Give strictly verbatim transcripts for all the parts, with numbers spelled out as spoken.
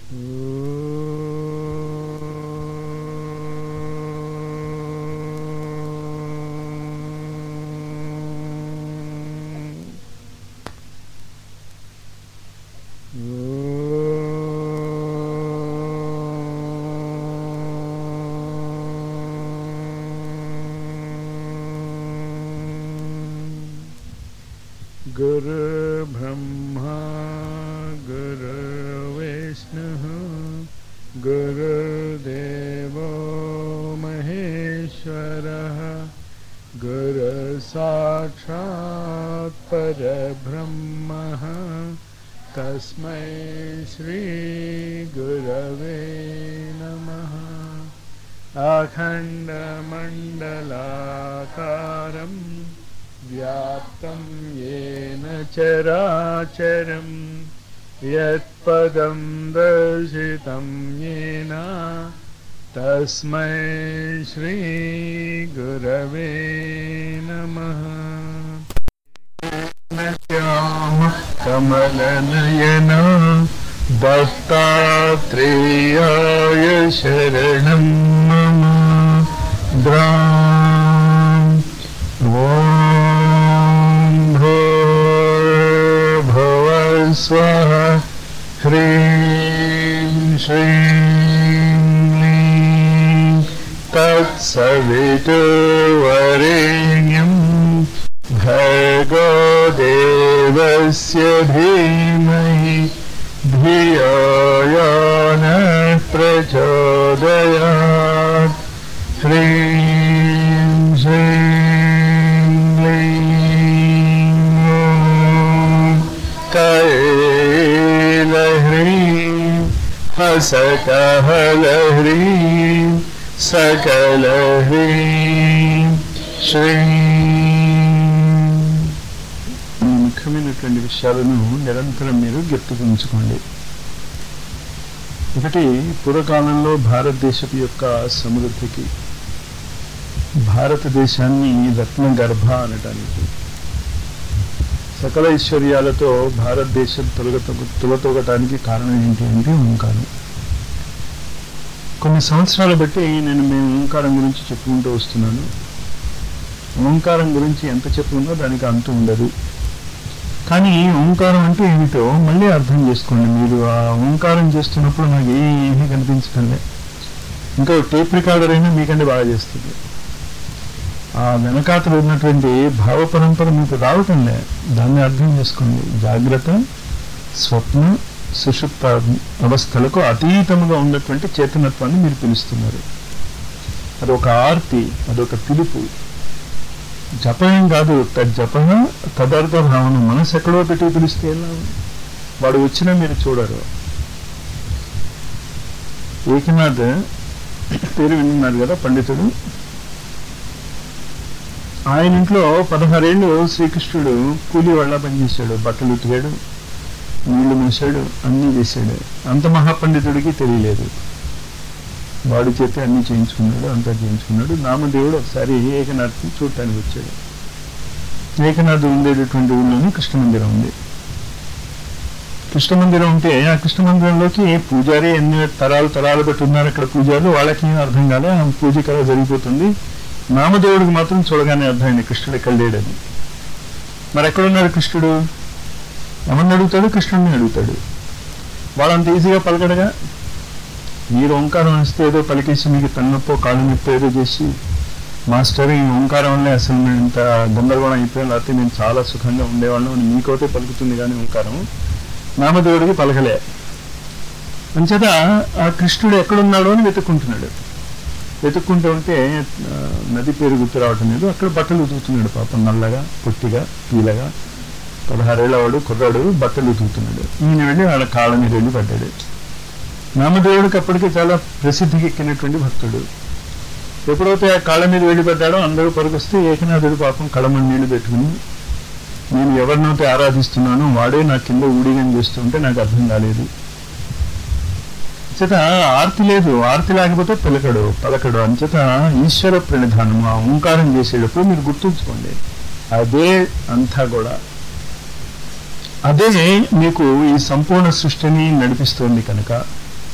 गुरु ब्रह्मा गुरु विष्णुः गुरुदेवो महेश्वरः गुरु साक्षात् परब्रह्मः तस्मै श्री गुरवे नमः। अखण्डमण्डलाकारम् व्याप्तं येन चराचरं यत्पदं दर्शितं येन तस्मै श्री गुरवे नमः। श्यामः कमलनयना दत्तात्रेयाय शरणं मम। द्रा स्वः ह्रीं श्रीं क्लीं तत्सवितुर्वरेण्यं भर्गो देवस्य धीमहि धियो यो नः प्रचोदयात्। ह्रीं श्रीं क्लीं कैलह्रीं हसतः लह्रीं सकलह्रीं श्रीं। ఈ ముఖ్యమైనటువంటి విషయాలను నిరంతరం మీరు గుర్తుకుంచుకోండి. ఒకటి, పూర్వకాలంలో భారతదేశపు యొక్క సమృద్ధికి, భారతదేశాన్ని రత్నగర్భ అనటానికి, సకల ఐశ్వర్యాలతో భారతదేశం తొలగ తులతొగటానికి కారణం ఏంటి అంటే ఓంకారం. కొన్ని సంవత్సరాలు బట్టి నేను మేము ఓంకారం గురించి చెప్పుకుంటూ వస్తున్నాను. ఓంకారం గురించి ఎంత చెప్పుకున్నా దానికి అంతు ఉండదు. కానీ ఓంకారం అంటే ఏమిటో మళ్ళీ అర్థం చేసుకోండి. మీరు ఆ ఓంకారం చేస్తున్నప్పుడు నాకు ఏమీ కనిపించడం లే, ఇంకా టేప్ రికార్డర్ అయినా మీకంటే బాగా చేస్తుంది. ఆ వెనకాతలు ఉన్నటువంటి భావ పరంపర మీకు రావటం లే, దాన్ని అర్థం చేసుకోండి. జాగ్రత్త, స్వప్న, సుషుప్త అవస్థలకు అతీతముగా ఉన్నటువంటి చేతనత్వాన్ని మీరు పిలుస్తున్నారు. అదొక ఆర్తి, అదొక పిలుపు. జపం కాదు, తజ్జప తదర్థ భావన. మనసు ఎక్కడో పెట్టి పిలిస్తే ఎలా? వాడు వచ్చినా మీరు చూడరు. ఏకనాథ్ పేరు విన్నారు కదా, పండితుడు. ఆయన ఇంట్లో పదహారేళ్ళు శ్రీకృష్ణుడు కూలి వాళ్ళ పనిచేశాడు. బట్టలు ఉతికాడు, నీళ్లు మోసాడు, అన్నీ చేశాడు. అంత మహాపండితుడికి తెలియలేదు. వాడి చేతే అన్నీ చేయించుకున్నాడు, అంతా చేయించుకున్నాడు. నామదేవుడు ఒకసారి ఏకనాథ్ని చూడటానికి వచ్చాడు. ఏకనాథ్ ఉండేటటువంటి ఊళ్ళోనే కృష్ణ మందిరం ఉంది. కృష్ణ మందిరం ఉంటే ఆ కృష్ణ మందిరంలోకి పూజారి ఎన్ని తరాలు తరాలు బట్టి ఉన్నారు అక్కడ పూజారులు, వాళ్ళకి ఏం అర్థం కాలే. ఆ పూజ కళ జరిగిపోతుంది. నామదేవుడికి మాత్రం చూడగానే అర్థమైంది కృష్ణుడు ఎక్కడ లేడని. మరి ఎక్కడున్నాడు కృష్ణుడు? ఎవరిని అడుగుతాడు? కృష్ణుడిని అడుగుతాడు. వాళ్ళంత ఈజీగా పలకడగా. మీరు ఓంకారం అనిస్తే ఏదో పలికేసి మీకు తన్నొప్పో కాళ్ళు నొప్పో ఏదో చేసి, మాస్టర్ ఈ ఓంకారం వల్లే అసలు నేను ఇంత గందరగోళం అయిపోయాను, లేకపోతే నేను చాలా సుఖంగా ఉండేవాళ్ళం అని మీకైతే పలుకుతుంది. కానీ ఓంకారం నామదేవుడికి పలకలే. అంచేత ఆ కృష్ణుడు ఎక్కడున్నాడో అని వెతుక్కుంటున్నాడు. వెతుక్కుంటూ ఉంటే నది పేరు గుర్తు రావటం లేదు. అక్కడ బట్టలు ఉతుకుతున్నాడు పాపం, నల్లగా పొట్టిగా పీలగా. పదహారేళ్ల వాడు కుర్రాడు బట్టలు ఉతుకుతున్నాడు. ఈయన వెళ్ళి వాళ్ళ కాళ్ళ మీద వెళ్ళి పడ్డాడు. నామదేవుడికి అప్పటికే చాలా ప్రసిద్ధికి ఎక్కినటువంటి భక్తుడు. ఎప్పుడైతే ఆ కాళ్ళ మీద వెళ్ళిపడ్డాడో అందరూ పరుకొస్తే ఏకనాథుడు పాపం కడమని నీళ్లు పెట్టుకుని, నేను ఎవరినైతే ఆరాధిస్తున్నానో వాడే నా కింద ఊడిగం చేస్తుంటే నాకు అర్థం కాలేదు. అంచేత ఆర్తి లేదు, ఆర్తి లేకపోతే పిలకడు పలకడు. అంచేత ఈశ్వర ప్రణిధానము ఆ ఓంకారం చేసేటప్పుడు మీరు గుర్తుంచుకోండి, అదే అంతా కూడా అదే మీకు ఈ సంపూర్ణ సృష్టిని నడిపిస్తోంది. కనుక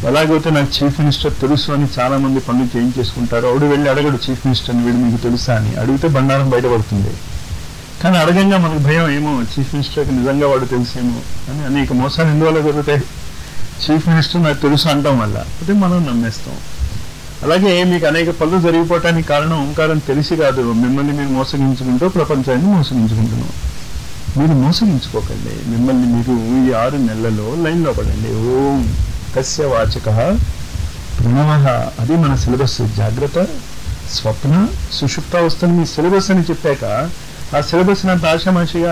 అలాగైతే నాకు చీఫ్ మినిస్టర్ తెలుసు అని చాలా మంది పనులు చేయించేసుకుంటారు. ఆవిడ వెళ్ళి అడగడు చీఫ్ మినిస్టర్ని, వీడు మీకు తెలుసా అని. అడిగితే బండారం బయటపడుతుంది. కానీ అడగంగా మనకు భయం, ఏమో చీఫ్ మినిస్టర్కి నిజంగా వాడు తెలుసేమో అని. అనేక మోసాలు ఎందువల్ల జరుగుతాయి? చీఫ్ మినిస్టర్ నాకు తెలుసు అంటాం వల్ల. అదే మనం నమ్మేస్తాం. అలాగే మీకు అనేక పనులు జరిగిపోవటానికి కారణం ఓంకారం తెలిసి కాదు, మిమ్మల్ని మీరు మోసగించుకుంటూ ప్రపంచాన్ని మోసగించుకుంటున్నాం. మీరు మోసగించుకోకండి. మిమ్మల్ని మీరు ఈ ఆరు నెలలలో లైన్లో పడండి. ఓం కస్య వాచక ప్రణవ, అది మన సిలబస్. జాగ్రత్త, స్వప్న, సుషుప్తావస్థను మీ సిలబస్ అని చెప్పాక ఆ సిలబస్ అంత ఆశామాషిగా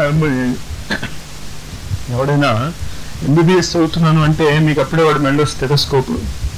ఎవడైనా ఎంబీబీఎస్ చదువుతున్నాను అంటే మీకు అప్పుడే వాడు మెడలో స్టెథోస్కోప్,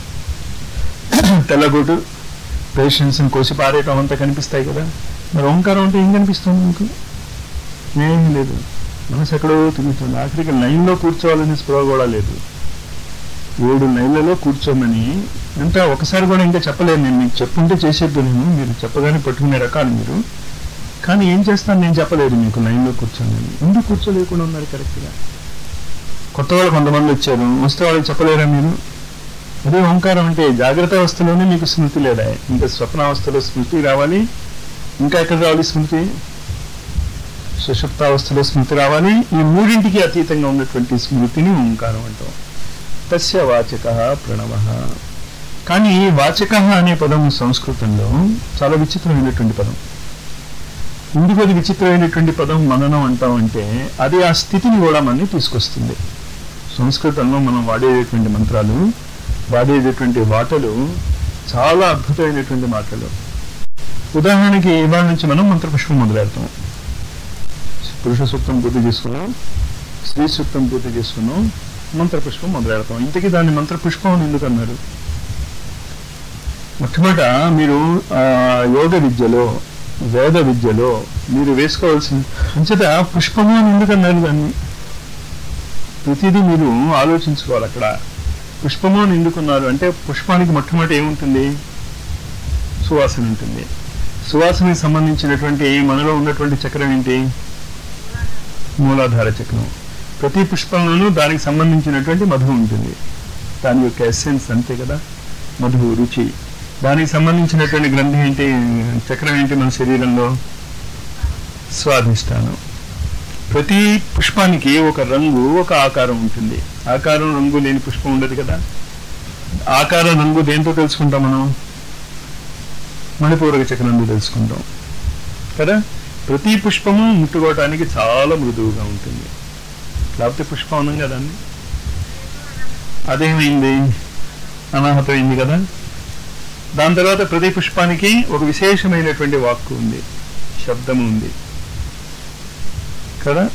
తెల్లగొడ్డు, పేషెంట్స్ని కోసి పారేయటం అంతా కనిపిస్తాయి కదా. మరి ఓంకారం అంటే ఏం కనిపిస్తుంది మీకు? ఏం లేదు. మనసు ఎక్కడో తిరుగుతుంది. ఆఖరికి లైన్లో కూర్చోవాలని స్పృహ కూడా లేదు. ఏడు లైన్లలో కూర్చోమని అంటే ఒకసారి కూడా ఇంకా చెప్పలేదు. నేను మీకు చెప్పుంటే చేసేద్దు, నేను మీరు చెప్పగానే పట్టుకునే రకాలు మీరు. కానీ ఏం చేస్తాను నేను చెప్పలేదు మీకు లైన్లో కూర్చోండి. ఎందుకు కూర్చోలేకుండా ఉన్నారు కరెక్ట్గా? కొత్త వాళ్ళు కొంతమంది వచ్చారు, వస్తే వాళ్ళకి చెప్పలేరా మీరు? అదే ఓంకారం అంటే జాగ్రత్త అవస్థలోనే మీకు స్మృతి లేదా, ఇంకా స్వప్నావస్థలో స్మృతి రావాలి. ఇంకా ఎక్కడ రావాలి స్మృతి? సుషుప్తావస్థలో స్మృతి రావాలి. ఈ మూడింటికి అతీతంగా ఉన్నటువంటి స్మృతిని ఓంకారం అంటాం. తస్య వాచక ప్రణవ. కానీ వాచక అనే పదం సంస్కృతంలో చాలా విచిత్రమైనటువంటి పదం. ఎందుకు అది విచిత్రమైనటువంటి పదం మననం అంటామంటే అది ఆ స్థితిని కూడా మనని తీసుకొస్తుంది. సంస్కృతంలో మనం వాడేటటువంటి మంత్రాలు, వాడేటటువంటి మాటలు చాలా అద్భుతమైనటువంటి మాటలు. ఉదాహరణకి ఇవాళ నుంచి మనం మంత్రపుష్పం మొదలెడతాం. పురుష సూక్తం పూర్తి చేసుకున్నాం, స్త్రీ సూక్తం పూర్తి చేసుకున్నాం, మంత్రపుష్పం మొదలెడతాం. ఇంతకీ దాన్ని మంత్రపుష్పం అని ఎందుకు అన్నారు? మొట్టమొదట మీరు యోగ విద్యలో, వేద విద్యలో మీరు వేసుకోవాల్సిన అంచేత పుష్పము అని ఎందుకు అన్నారు దాన్ని? ప్రతిదీ మీరు ఆలోచించుకోవాలి. అక్కడ పుష్పము అని ఎందుకున్నారు అంటే పుష్పానికి మొట్టమొదటి ఏముంటుంది? సువాసన ఉంటుంది. సువాసనకి సంబంధించినటువంటి మనలో ఉన్నటువంటి చక్రం ఏంటి? మూలాధార చక్రం. ప్రతి పుష్పంలోనూ దానికి సంబంధించినటువంటి మధు ఉంటుంది. దాని యొక్క ఎస్సెన్స్ అంతే కదా, మధు, రుచి. దానికి సంబంధించినటువంటి గ్రంథి ఏంటి? చక్రం ఏంటి మన శరీరంలో? స్వాధిష్టానం. ప్రతి పుష్పానికి ఒక రంగు, ఒక ఆకారం ఉంటుంది. ఆకారం రంగు లేని పుష్పం ఉండదు కదా. ఆకారం రంగు దేంతో తెలుసుకుంటాం మనం? మణిపూరక చక్రంతో తెలుసుకుంటాం కదా. ప్రతి పుష్పము ముట్టుకోవటానికి చాలా మృదువుగా ఉంటుంది. లేకపోతే పుష్పం అన్నాం కదా. అదేమైంది? అనాహతమైంది కదా. దాని తర్వాత ప్రతి పుష్పానికి ఒక విశేషమైనటువంటి వాక్కు ఉంది, శబ్దము ఉంది కదా.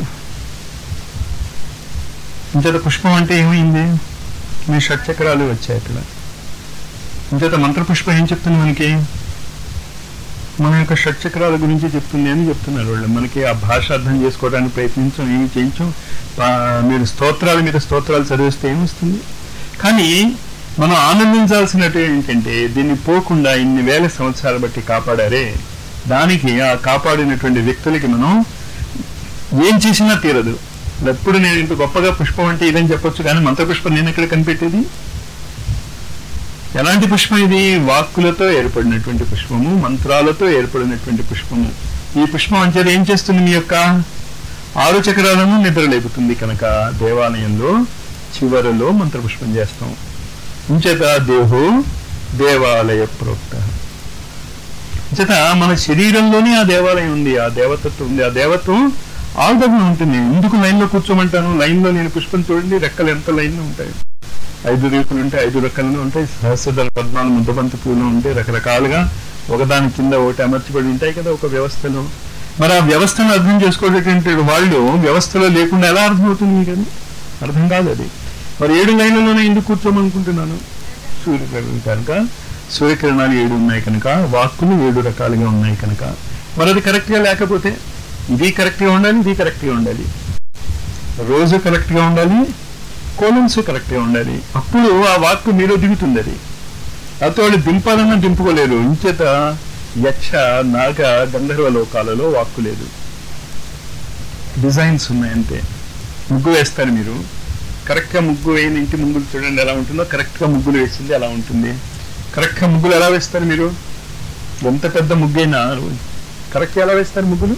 ఇంచేత పుష్పం అంటే ఏమైంది? మీ షట్చక్రాలు వచ్చాయి అక్కడ. ఇంచేత మంత్రపుష్పం ఏం చెప్తుంది మనకి? మన యొక్క షట్చక్రాల గురించి చెప్తుంది అని చెప్తున్నారు వాళ్ళు. మనకి ఆ భాష అర్థం చేసుకోవడానికి ప్రయత్నించం, ఏమి చేయించం. మీరు స్తోత్రాల మీద స్తోత్రాలు చదివిస్తే ఏమొస్తుంది? కానీ మనం ఆనందించాల్సినట్టు ఏంటంటే దీన్ని పోకుండా ఇన్ని వేల సంవత్సరాలు బట్టి కాపాడారే, దానికి ఆ కాపాడినటువంటి వ్యక్తులకి మనం ఏం చేసినా తీరదు. ఎప్పుడు నేను ఇంత గొప్పగా పుష్పం అంటే ఇదని చెప్పొచ్చు, కానీ మంత్రపుష్పం నేను ఎక్కడ కనిపెట్టేది? ఎలాంటి పుష్పం ఇది? వాక్కులతో ఏర్పడినటువంటి పుష్పము, మంత్రాలతో ఏర్పడినటువంటి పుష్పము. ఈ పుష్పం అంటే ఏం చేస్తుంది? మీ యొక్క ఆరు చక్రాలను నిద్రలేపుతుంది. కనుక దేవాలయంలో చివరలో మంత్రపుష్పం చేస్తాం. ఇంచేత దేహో దేవాలయ ప్రోక్త. ఇంచేత మన శరీరంలోనే ఆ దేవాలయం ఉంది, ఆ దేవతత్వం ఉంది. ఆ దేవత్వం ఆల్దగ్గా ఉంటుంది. ఎందుకు లైన్లో కూర్చోమంటాను? లైన్లో నేను పుష్పం చూడండి, రెక్కలు ఎంత లైన్లో ఉంటాయి. ఐదు రేకులు ఉంటాయి, ఐదు రెక్కలు ఉంటాయి. సహస్రదళ పద్మాలు, ముద్దబంతి పూలు ఉంటాయి. రకరకాలుగా ఒకదాని కింద ఒకటి అమర్చబడి ఉంటాయి కదా ఒక వ్యవస్థలో. మరి ఆ వ్యవస్థను అర్థం చేసుకోవటటువంటి వాళ్ళు వ్యవస్థలో లేకుండా ఎలా అర్థమవుతుంది మీకు? అది అర్థం కాదు. అది మరి ఏడు లైన్లలోనే ఎందుకు కూర్చోమనుకుంటున్నాను? సూర్యకిరణాలు కనుక, సూర్యకిరణాలు ఏడు ఉన్నాయి కనుక, వాక్కులు ఏడు రకాలుగా ఉన్నాయి కనుక. మరి అది కరెక్ట్గా లేకపోతే ఇది కరెక్ట్గా ఉండాలి, ఇది కరెక్ట్గా ఉండాలి, రోజు కరెక్ట్గా ఉండాలి, కోలమ్స్ కరెక్ట్గా ఉండాలి. అప్పుడు ఆ వాక్కు మీలో దిగుతుంది. అది అయితే వాళ్ళు దింపాలన్నా దింపుకోలేరు. ఇంచేత యక్ష, నాగ, గంధర్వ లోకాలలో వాక్కు లేదు, డిజైన్స్ ఉన్నాయంతే. ముగ్గు వేస్తారు మీరు, కరెక్ట్గా ముగ్గు వేయని ఇంటి ముగ్గులు చూడండి ఎలా ఉంటుందో, కరెక్ట్గా ముగ్గులు వేసింది ఎలా ఉంటుంది. కరెక్ట్గా ముగ్గులు ఎలా వేస్తారు మీరు? ఎంత పెద్ద ముగ్గైనా కరెక్ట్గా ఎలా వేస్తారు ముగ్గులు?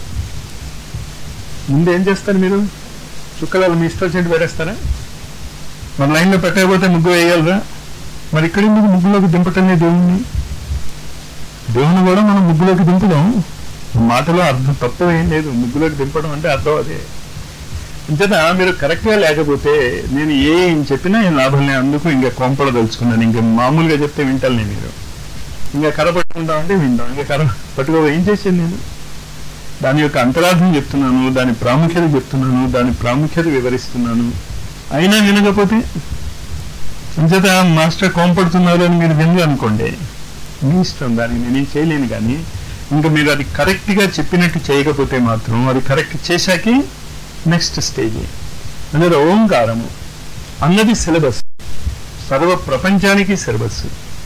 ముందు ఏం చేస్తారు మీరు? చుక్కలు మీ ఇష్టం చెట్టు వేరేస్తారా? మన లైన్లో పెట్టకపోతే ముగ్గు వేయగలరా? మరి ఇక్కడ ఎందుకు ముగ్గులోకి దింపటమే దేవుణ్ణి? దేవుణ్ణి కూడా మనం ముగ్గులోకి దింపుదాం. మాటలో అర్థం తత్వం ఏం లేదు. ముగ్గులోకి దింపడం అంటే అర్థం అదే. అంచేత మీరు కరెక్ట్గా లేకపోతే నేను ఏం చెప్పినా ఏం లాభం లేదు. అందుకు ఇంకా కొంపడదలుచుకున్నాను. ఇంకా మామూలుగా చెప్తే వింటాను మీరు. ఇంకా కర్ర పట్టుకుంటాం అంటే వింటాం. ఇంకా కర్ర పట్టుకో ఏం చేసేది నేను? దాని యొక్క అంతరార్థం చెప్తున్నాను, దాని ప్రాముఖ్యత చెప్తున్నాను, దాని ప్రాముఖ్యత వివరిస్తున్నాను. అయినా వినకపోతే అంచేత మాస్టర్ కోంపడుతున్నారు అని మీరు వినరు అనుకోండి, మీ ఇష్టం, దానికి నేనేం చేయలేను. కానీ ఇంకా మీరు అది కరెక్ట్గా చెప్పినట్టు చేయకపోతే మాత్రం అది కరెక్ట్ చేశాకే నెక్స్ట్ స్టేజ్. అందులో ఓంకారము అన్నది సిలబస్, సర్వ ప్రపంచానికి సిలబస్.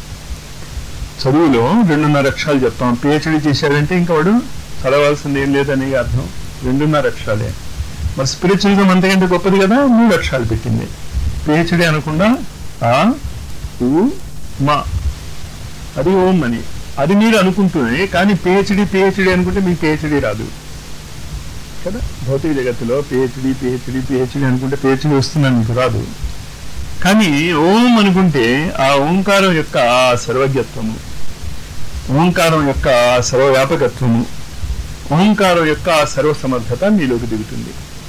చదువులో రెండున్నర అక్షరాలు చెప్తాం. పిహెచ్డీ చేశాడంటే ఇంకా వాడు చదవాల్సింది ఏం లేదనే అర్థం. రెండున్నర అక్షరాలే. మరి స్పిరిచువల్గా అంతకంటే గొప్పది కదా, మూడు అక్షరాలు పెట్టింది. పిహెచ్డీ అనకుండా ఆ ఊ మా, అది ఓం అని అది మీరు అనుకుంటూనే. కానీ పిహెచ్డీ పిహెచ్డీ అనుకుంటే మీకు పిహెచ్డీ రాదు కదా. భౌతిక జగత్తులో పిహెచ్డీ పిహెచ్డీ పిహెచ్డీ అనుకుంటే పిహెచ్డీ వస్తుందని మీకు రాదు. కానీ ఓం అనుకుంటే ఆ ఓంకారం యొక్క సర్వజ్ఞత్వము, ఓంకారం యొక్క సర్వవ్యాపకత్వము, ఓంకారం యొక్క సర్వసమర్థత మీలోకి దిగుతుంది.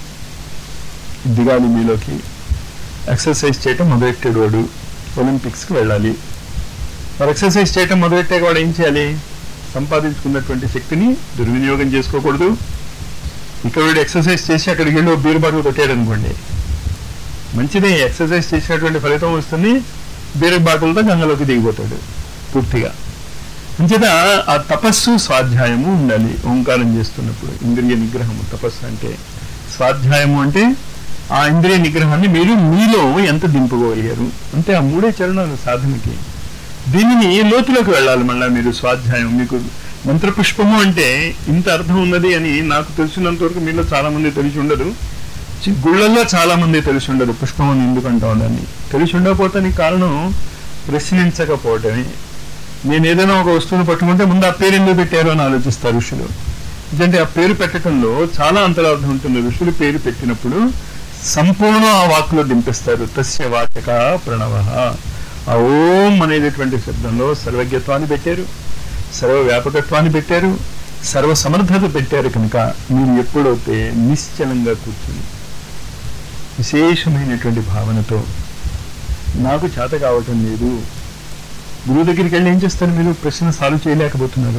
దిగాలి మీలోకి. ఎక్సర్సైజ్ చేయటం మొదలెట్టాడు వాడు, ఒలింపిక్స్కి వెళ్ళాలి. మరి ఎక్సర్సైజ్ చేయటం మొదలెట్టాక వాడు ఏం చేయాలి? సంపాదించుకున్నటువంటి శక్తిని దుర్వినియోగం చేసుకోకూడదు. ఇక్కడ వీడు ఎక్సర్సైజ్ చేసి అక్కడికి వెళ్ళి బీరు బాటిల్ కొట్టాడు అనుకోండి, మంచిదే, ఎక్సర్సైజ్ చేసినటువంటి ఫలితం వస్తుంది. బీరు బాటిల్తో గంగలోకి దిగిపోతాడు పూర్తిగా. అంచేత ఆ తపస్సు స్వాధ్యాయము ఉండాలి ఓంకారం చేస్తున్నప్పుడు. ఇంద్రియ నిగ్రహము తపస్సు అంటే. స్వాధ్యాయము అంటే ఆ ఇంద్రియ నిగ్రహాన్ని మీరు మీలో ఎంత దింపుకోగలిగారు అంటే ఆ మూడే చరణాలు సాధనకి. దీనిని లోతులోకి వెళ్ళాలి మళ్ళీ మీరు. స్వాధ్యాయం మీకు మంత్రపుష్పము అంటే ఇంత అర్థం ఉన్నది అని నాకు తెలిసినంత వరకు మీలో చాలా మంది తెలిసి ఉండదు. గుళ్ళల్లో చాలా మంది తెలిసి ఉండదు పుష్పం అని ఎందుకు అంటాం దాన్ని. తెలిసి ఉండకపోతానికి కారణం ప్రశ్నించకపోవటమే. నేను ఏదైనా ఒక వస్తువును పట్టుకుంటే ముందు ఆ పేరు ఎందుకు పెట్టారు అని ఆలోచిస్తారు ఋషులు. ఎందుకంటే ఆ పేరు పెట్టడంలో చాలా అంతరార్థం ఉంటుంది. ఋషులు పేరు పెట్టినప్పుడు సంపూర్ణ ఆ వాక్కులో దింపిస్తారు. తస్య వాచక ప్రణవ. ఆ ఓం అనేటటువంటి శబ్దంలో సర్వజ్ఞత్వాన్ని పెట్టారు, సర్వవ్యాపకత్వాన్ని పెట్టారు, సర్వసమర్థత పెట్టారు. కనుక మీరు ఎప్పుడైతే నిశ్చలంగా కూర్చుని విశేషమైనటువంటి భావనతో నాకు చేత కావటం లేదు, గురువు దగ్గరికి వెళ్ళి ఏం చేస్తారు మీరు? ప్రశ్న సాల్వ్ చేయలేకపోతున్నారు.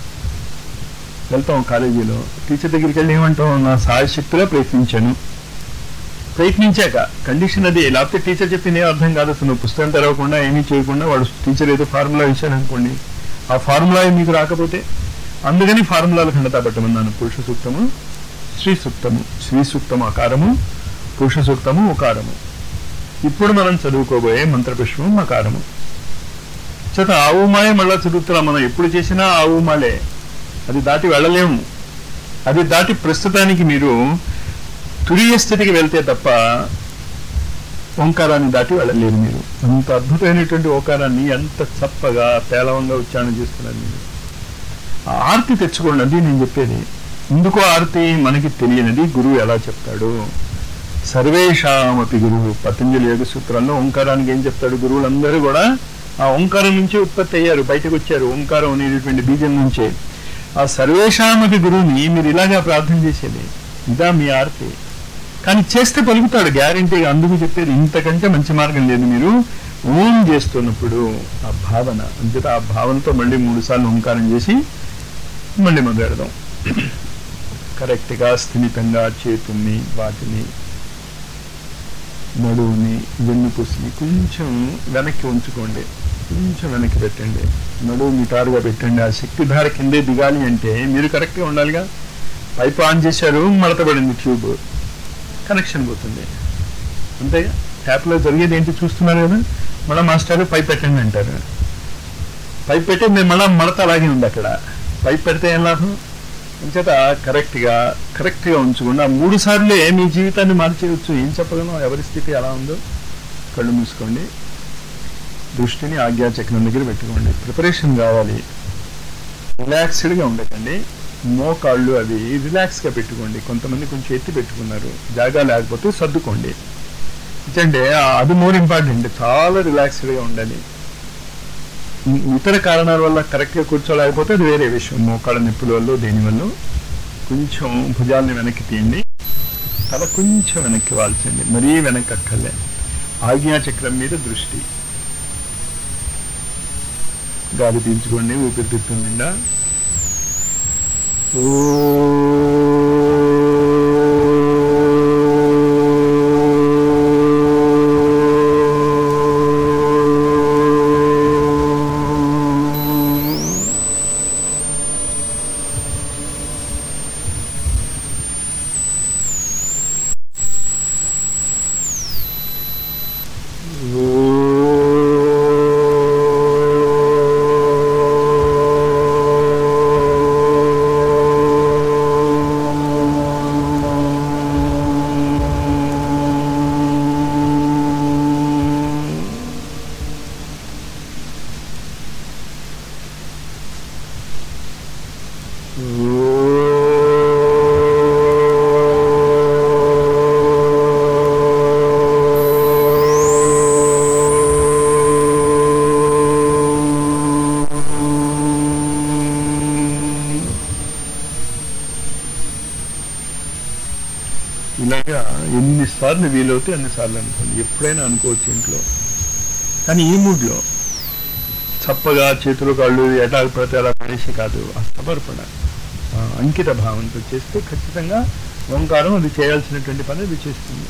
వెళ్తాం కాలేజీలో, టీచర్ దగ్గరికి వెళ్ళి ఏమంటాం? నా సాయశక్తిలో ప్రయత్నించాను. ప్రయత్నించాక కండిషన్ అది. లేకపోతే టీచర్ చెప్పింది ఏం అర్థం కాదు. అసలు నువ్వు పుస్తకం తెరవకుండా ఏమీ చేయకుండా వాడు టీచర్ ఏదో ఫార్ములా ఇచ్చాడు అనుకోండి, ఆ ఫార్ములా మీకు రాకపోతే అందుకని ఫార్ములాలు ఖండతా పెట్టమన్నాను. పురుష సూక్తము, శ్రీ సూక్తము, శ్రీ సూక్తము అకారము, పురుష సూక్తము ఉకారము. ఇప్పుడు మనం చదువుకోబోయే మంత్రపుష్పం మకారము. చేత ఆవుమాయే మళ్ళా చదువుతున్నాం మనం. ఎప్పుడు చేసినా ఆవుమాలే, అది దాటి వెళ్ళలేము. అది దాటి ప్రస్తుతానికి మీరు తురియ స్థితికి వెళ్తే తప్ప ఓంకారాన్ని దాటి వెళ్ళలేరు మీరు. అంత అద్భుతమైనటువంటి ఓంకారాన్ని ఎంత చప్పగా పేలవంగా ఉచ్చారణ చేస్తున్నారు మీరు. ఆ ఆర్తి తెచ్చుకోండి, అది నేను చెప్పేది. ఎందుకో ఆర్తి మనకి తెలియనిది గురువు ఎలా చెప్తాడు. సర్వేషామపి గురువు. పతంజలి యోగ సూత్రాల్లో ఓంకారానికి ఏం చెప్తాడు? గురువులందరూ కూడా ఆ ఓంకారం నుంచి ఉత్పత్తి అయ్యారు, బయటకు వచ్చారు. ఓంకారం అనేటటువంటి బీజం నుంచే. ఆ సర్వేషామపి గురువుని మీరు ఇలాగా ప్రార్థన చేసేది. ఇదా మీ ఆర్తి. కానీ చేస్తే పలుకుతాడు గ్యారంటీగా. అందుకు చెప్పేది ఇంతకంటే మంచి మార్గం లేదు. మీరు ఓం చేస్తున్నప్పుడు ఆ భావన అంతే. ఆ భావనతో మళ్ళీ మూడు సార్లు ఓంకారం చేసి మళ్ళీ మొదలెడదాం. కరెక్ట్గా స్థిమితంగా చేతుల్ని, వాటిని, నడువుని, వెన్నుపూసిని కొంచెం వెనక్కి ఉంచుకోండి. కొంచెం వెనక్కి పెట్టండి. నడువు నిటారుగా పెట్టండి. ఆ శక్తిధార కిందే దిగాలి అంటే మీరు కరెక్ట్గా ఉండాలిగా. పైపు ఆన్ చేశారు, మడతబడింది ట్యూబ్, కనెక్షన్ పోతుంది. అంతేగా. ట్యాప్లో జరిగేది ఏంటి చూస్తున్నారు కదా. మళ్ళీ మాస్టర్ పైప్ పెట్టండి అంటారు. పైప్ పెట్టి మేము మళ్ళీ మడత అలాగే ఉంది అక్కడ. పైప్ పెడితే ఏం లాభం? అంచేత కరెక్ట్గా కరెక్ట్గా ఉంచకుండా మూడు సార్లే మీ జీవితాన్ని మార్చేయవచ్చు. ఏం చెప్పగలను? ఎవరి స్థితి ఎలా ఉందో కళ్ళు మూసుకోండి, దృష్టిని ఆజ్ఞాచక్రం దగ్గర పెట్టుకోండి. ప్రిపరేషన్ కావాలి, రిలాక్స్డ్గా ఉండకండి. మోకాళ్ళు అవి రిలాక్స్గా పెట్టుకోండి. కొంతమంది కొంచెం ఎత్తి పెట్టుకున్నారు, జాగా లేకపోతే సర్దుకోండి. అంటే అది మోర్ ఇంపార్టెంట్. చాలా రిలాక్స్డ్గా ఉండాలి. ఇతర కారణాల వల్ల కరెక్ట్గా కూర్చోలేకపోతే అది వేరే విషయం. మోకాళ్ళ నొప్పుల వల్ల దేనివల్ల కొంచెం భుజాలని వెనక్కి తీయండి, తల కొంచెం వెనక్కి వాల్చండి, మరీ వెనక్కి అక్కర్లే. ఆజ్ఞాచక్రం మీద దృష్టి. గాలి పీల్చుకోండి ఊపిరితిత్తుల నిండా. ఓ ఇలాగా ఎన్నిసార్లు వీలవుతే అన్నిసార్లు అనుకోండి. ఎప్పుడైనా అనుకోవచ్చు ఇంట్లో. కానీ ఈ మూడ్లో చప్పగా చేతులు కాళ్ళు ఎటా పడితే అలా పడేసి కాదు, అస్తపరపడ అంకిత భావంతో చేస్తే ఖచ్చితంగా ఓంకారం అది చేయాల్సినటువంటి పని అది చేస్తుంది.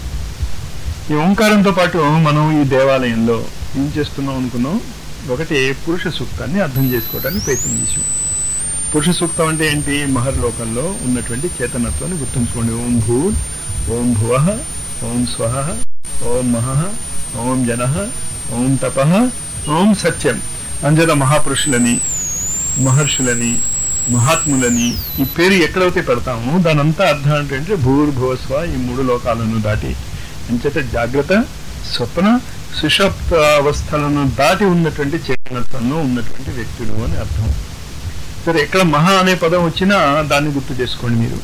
ఈ ఓంకారంతో పాటు మనం ఈ దేవాలయంలో ఏం చేస్తున్నాం అనుకున్నాం, ఒకటి పురుష సూక్తాన్ని అర్థం చేసుకోవడానికి ప్రయత్నం చేసాం. పురుష సూక్తం అంటే ఏంటి? మహర్లోకంలో ఉన్నటువంటి చేతనత్వాన్ని గుర్తుంచుకోండి. ఓం భూ, ఓం భువ, ఓం స్వహ, ఓం మహః, ఓం జనః, ఓం తపః, ఓం సత్యం. అంజన మహాపురుషులని, మహర్షులని, మహాత్ములని ఈ పేరు ఎక్కడైతే పెడతామో దానంతా అర్థం ఏంటంటే భూర్భువస్వ, ఈ మూడు లోకాలను దాటి అంచేత జాగ్రత్త, స్వప్న, సుషప్త అవస్థలను దాటి ఉన్నటువంటి చేతనత్వంలో ఉన్నటువంటి వ్యక్తులు అని అర్థం. సరే, ఎక్కడ మహా అనే పదం వచ్చినా దాన్ని గుర్తు చేసుకోండి మీరు.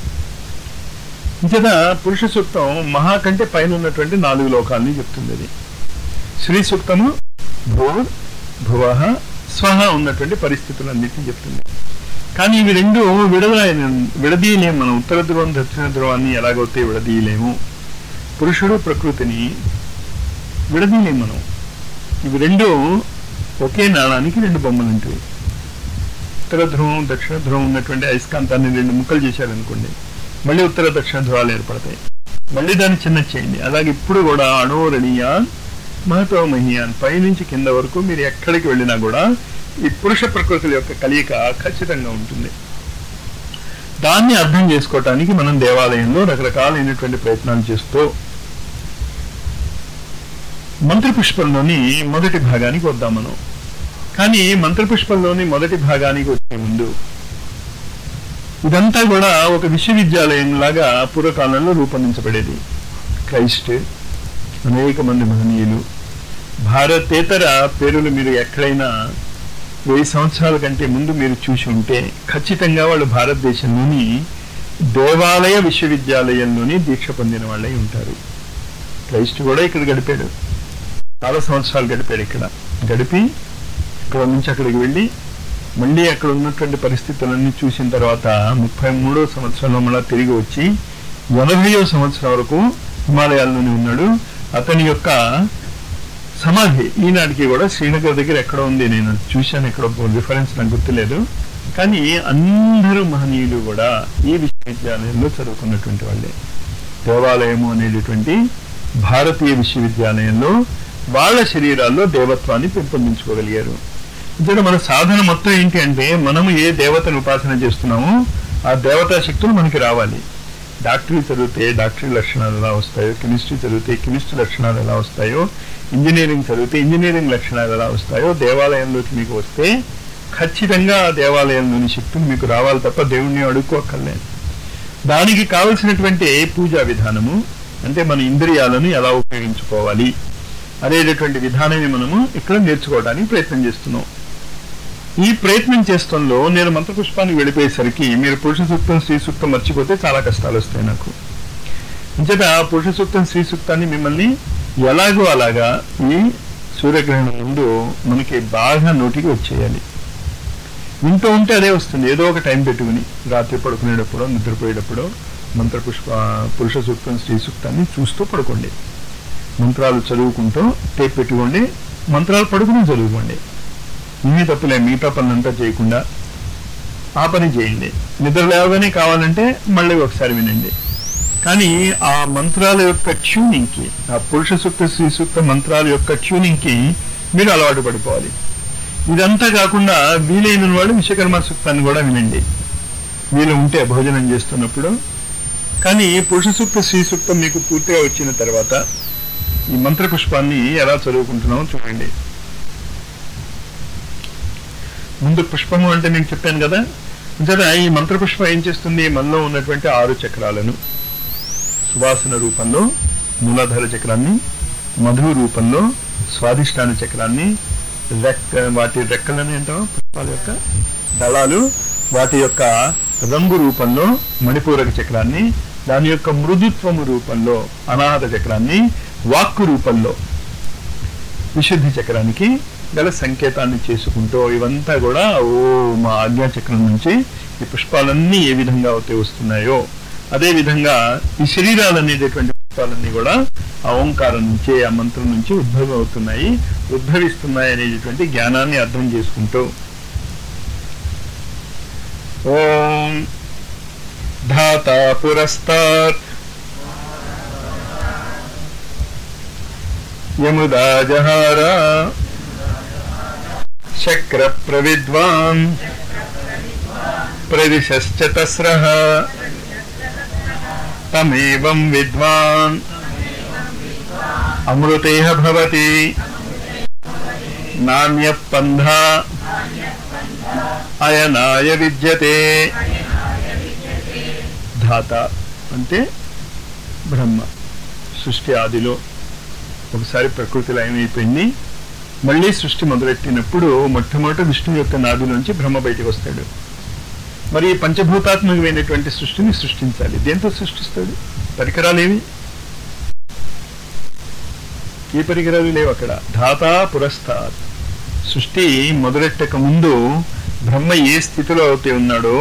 ఇంచేత పురుష సూక్తం మహా కంటే పైన ఉన్నటువంటి నాలుగు లోకాలని చెప్తుంది. అది శ్రీ సూక్తము భూర్ భువః స్వహ ఉన్నటువంటి పరిస్థితులన్నిటిని చెప్తుంది. కానీ ఇవి రెండు విడద విడదీయలేము. మనం ఉత్తర ధ్రువం దక్షిణ ధ్రువాన్ని ఎలాగైతే విడదీయలేము, పురుషుడు ప్రకృతిని విడదీయలేము మనం. ఇవి రెండు ఒకే నాణానికి రెండు బొమ్మలు ఉంటాయి. ఉత్తర ధ్రువం దక్షిణ ధ్రువం ఉన్నటువంటి అయస్కాంతాన్ని రెండు ముక్కలు చేశారనుకోండి, మళ్ళీ ఉత్తర దక్షిణ ధ్రువాలు ఏర్పడతాయి. మళ్ళీ దాన్ని చిన్న చేయండి. అలాగే ఇప్పుడు కూడా అణోరణీయాన్ మహతో మహియాన్, పైనుంచి కింద వరకు మీరు ఎక్కడికి వెళ్ళినా కూడా ఈ పురుష ప్రకృతుల యొక్క కలియిక ఖచ్చితంగా ఉంటుంది. దాన్ని అర్థం చేసుకోవటానికి మనం దేవాలయంలో రకరకాలైనటువంటి ప్రయత్నాలు చేస్తూ మంత్రపుష్పంలోని మొదటి భాగానికి వద్దాం మనం. కానీ మంత్రపుష్పంలోని మొదటి భాగానికి వచ్చే ముందు ఇదంతా కూడా ఒక విశ్వవిద్యాలయం లాగా పూర్వకాలంలో రూపొందించబడేది. క్రైస్ట్, అనేక మంది మహనీయులు, భారతేతర పేరులు మీరు ఎక్కడైనా వెయ్యి సంవత్సరాల కంటే ముందు మీరు చూసి ఉంటే ఖచ్చితంగా వాళ్ళు భారతదేశంలోని దేవాలయ విశ్వవిద్యాలయంలోని దీక్ష పొందిన వాళ్ళై ఉంటారు. క్రైస్ట్ కూడా ఇక్కడ గడిపాడు, చాలా సంవత్సరాలు గడిపాడు. ఇక్కడ గడిపి ఇక్కడ నుంచి అక్కడికి వెళ్ళి మళ్ళీ అక్కడ ఉన్నటువంటి పరిస్థితులన్నీ చూసిన తర్వాత ముప్పై మూడో సంవత్సరంలో మళ్ళీ తిరిగి వచ్చి ఎనభైవ సంవత్సరం వరకు హిమాలయాల్లోనే ఉన్నాడు. అతని యొక్క సమాధి ఈనాటికి కూడా శ్రీనగర్ దగ్గర ఎక్కడ ఉంది, నేను చూశాను, ఎక్కడ రిఫరెన్స్ నాకు గుర్తులేదు. కానీ అందరూ మహనీయులు కూడా ఈ విశ్వవిద్యాలయంలో చదువుకున్నటువంటి వాళ్ళే. దేవాలయము అనేటటువంటి భారతీయ విశ్వవిద్యాలయంలో వాళ్ళ శరీరాల్లో దేవత్వాన్ని పెంపొందించుకోగలిగారు. ఇక్కడ మన సాధన మొత్తం ఏంటి అంటే మనము ఏ దేవతను ఉపాసన చేస్తున్నామో ఆ దేవతా శక్తులు మనకి రావాలి. డాక్టరీ చదివితే డాక్టరీ లక్షణాలు ఎలా వస్తాయో, కెమిస్ట్రీ చదివితే కెమిస్ట్రీ లక్షణాలు ఎలా వస్తాయో, ఇంజనీరింగ్ చదివితే ఇంజనీరింగ్ లక్షణాలు ఎలా వస్తాయో దేవాలయంలోకి మీకు వస్తే ఖచ్చితంగా ఆ దేవాలయంలోని శక్తులు మీకు రావాలి తప్ప దేవుణ్ణి అడుక్కోక్కర్లేదు. దానికి కావలసినటువంటి పూజా విధానము అంటే మన ఇంద్రియాలను ఎలా ఉపయోగించుకోవాలి అనేటటువంటి విధానమే మనము ఇక్కడ నేర్చుకోవడానికి ప్రయత్నం చేస్తున్నాం. ఈ ప్రయత్నం చేస్తంలో నేను మంత్రపుష్పానికి వెళ్ళిపోయేసరికి మీరు పురుష సూక్తం స్త్రీ సూక్తం మర్చిపోతే చాలా కష్టాలు వస్తాయి నాకు. అంచేత పురుష సూక్తం స్త్రీ సూక్తాన్ని మిమ్మల్ని ఎలాగో అలాగా ఈ సూర్యగ్రహణం ముందు మనకి బాగా నోటికి వచ్చేయాలి. వింటూ ఉంటే అదే వస్తుంది. ఏదో ఒక టైం పెట్టుకుని రాత్రి పడుకునేటప్పుడు నిద్రపోయేటప్పుడు మంత్రపుష్ప పురుష సూక్తం స్త్రీ సూక్తాన్ని చూస్తూ పడుకోండి. మంత్రాలు చదువుకుంటూ టేప్ పెట్టుకోండి. మంత్రాలు పడుకుని చదువుకోండి. ఇన్ని తప్పులే, మిగతా పనులంతా చేయకుండా ఆ పని చేయండి. నిద్ర లేవగానే కావాలంటే మళ్ళీ ఒకసారి వినండి. కానీ ఆ మంత్రాల యొక్క ట్యూనింగ్కి, ఆ పురుష సూక్త స్త్రీ సూక్త మంత్రాల యొక్క ట్యూనింగ్కి మీరు అలవాటు పడిపోవాలి. ఇదంతా కాకుండా వీలైన వాడు విశ్వకర్మ సూక్తాన్ని కూడా వినండి వీలు ఉంటే భోజనం చేస్తున్నప్పుడు. కానీ పురుష సూక్త స్త్రీ సూక్తం మీకు పూర్తిగా వచ్చిన తర్వాత ఈ మంత్రపుష్పాన్ని ఎలా చదువుకుంటున్నామో చూడండి. ముందు పుష్పము అంటే నేను చెప్పాను కదా. అంటే ఈ మంత్రపుష్పం ఏం చేస్తుంది? మనలో ఉన్నటువంటి ఆరు చక్రాలను సువాసన రూపంలో మూలాధార చక్రాన్ని, మధు రూపంలో స్వాదిష్టాన చక్రాన్ని, రెక్క వాటి రెక్కలని అంటాం పుష్పాల యొక్క దళాలు, వాటి యొక్క రంగు రూపంలో మణిపూరక చక్రాన్ని, దాని యొక్క మృదుత్వము రూపంలో అనాహత చక్రాన్ని, వాక్కు రూపంలో విశుద్ధి చక్రానికి గల సంకేతాన్ని చేసుకుంటూ ఇవంతా కూడా ఓ మా ఆజ్ఞా చక్రం నుంచి ఈ పుష్పాలన్నీ ఏ విధంగా అయితే వస్తున్నాయో అదే విధంగా ఈ శరీరాలు అనేటటువంటి పుష్పాలన్నీ కూడా ఆ ఓంకారం నుంచి, ఆ మంత్రం నుంచి ఉద్భవం అవుతున్నాయి, ఉద్భవిస్తున్నాయి అనేటటువంటి జ్ఞానాన్ని అర్థం చేసుకుంటూ ఓం ధాతా పురస్తాత్ యముదా జహార చక్ర ప్రవిద్వాన్ ప్రదిశశ్చతస్రః తమేవం విద్వాన్ అమృతేహ భవతి నాణ్యః పంథా అయనాయ విద్యతే. ధాత అంటే బ్రహ్మ. సృష్టి ఆదిలో ఒకసారి ప్రకృతి లయమైపోయింది. మళ్ళీ సృష్టి మొదలెట్టినప్పుడు మొట్టమొదట విష్ణు యొక్క నాభి నుంచి బ్రహ్మ బయటకు వస్తాడు. మరి పంచభూతాత్మకమైనటువంటి సృష్టిని సృష్టించాలి. దేంతో సృష్టిస్తాడు? పరికరాలేవి? ఏ పరికరాలు లేవు అక్కడ. ధాతా పురస్తాత్. సృష్టి మొదలెట్టక ముందు బ్రహ్మ ఏ స్థితిలో అయితే ఉన్నాడో,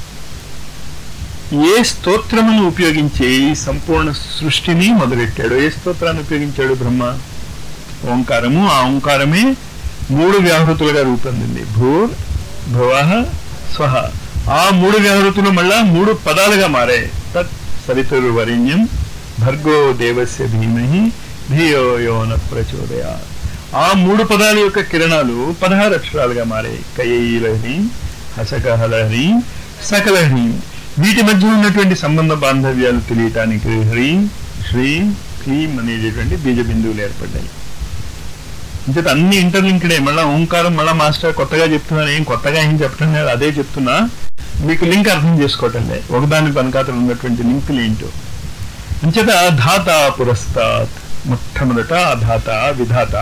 ఏ స్తోత్రమును ఉపయోగించి సంపూర్ణ సృష్టిని మొదలెట్టాడు. ఏ స్తోత్రాన్ని ఉపయోగించాడు బ్రహ్మ? ఓంకారము. ఆ ఓంకారమే మూడు వ్యాహృతులుగా రూపొందింది. భూర్ భువః స్వహ. ఆ మూడు వ్యాహృతులు మళ్ళా మూడు పదాలుగా మారాయి. తత్ సవితుర్వరేణ్యం భర్గో దేవస్య ధీమహి ధియో యో న ప్రచోదయాత్. ఆ మూడు పదాల యొక్క కిరణాలు పదహారు అక్షరాలుగా మారాయి. కయైలహ్రీం హసకహలహ్రీం సకలహ్రీం. వీటి మధ్య ఉన్నటువంటి సంబంధ బాంధవ్యాలు తెలియటానికి హ్రీం శ్రీం క్లీం అనేటటువంటి బీజ బిందువులు ఏర్పడ్డాయి. అంటే అన్ని ఇంటర్లింక్డే. మళ్ళీ ఓంకారం మళ్ళీ మాస్టర్ కొత్తగా చెప్తున్నాను, ఏం కొత్తగా ఏం చెప్పడం లేదు, అదే చెప్తున్నా. మీకు లింక్ అర్థం చేసుకోవటంలే, ఒకదాని పనకాతలు ఉన్నటువంటి లింకులు ఏంటో. అంచేత ధాత పురస్తాత్. మొట్టమొదట ఆ ధాత విధాత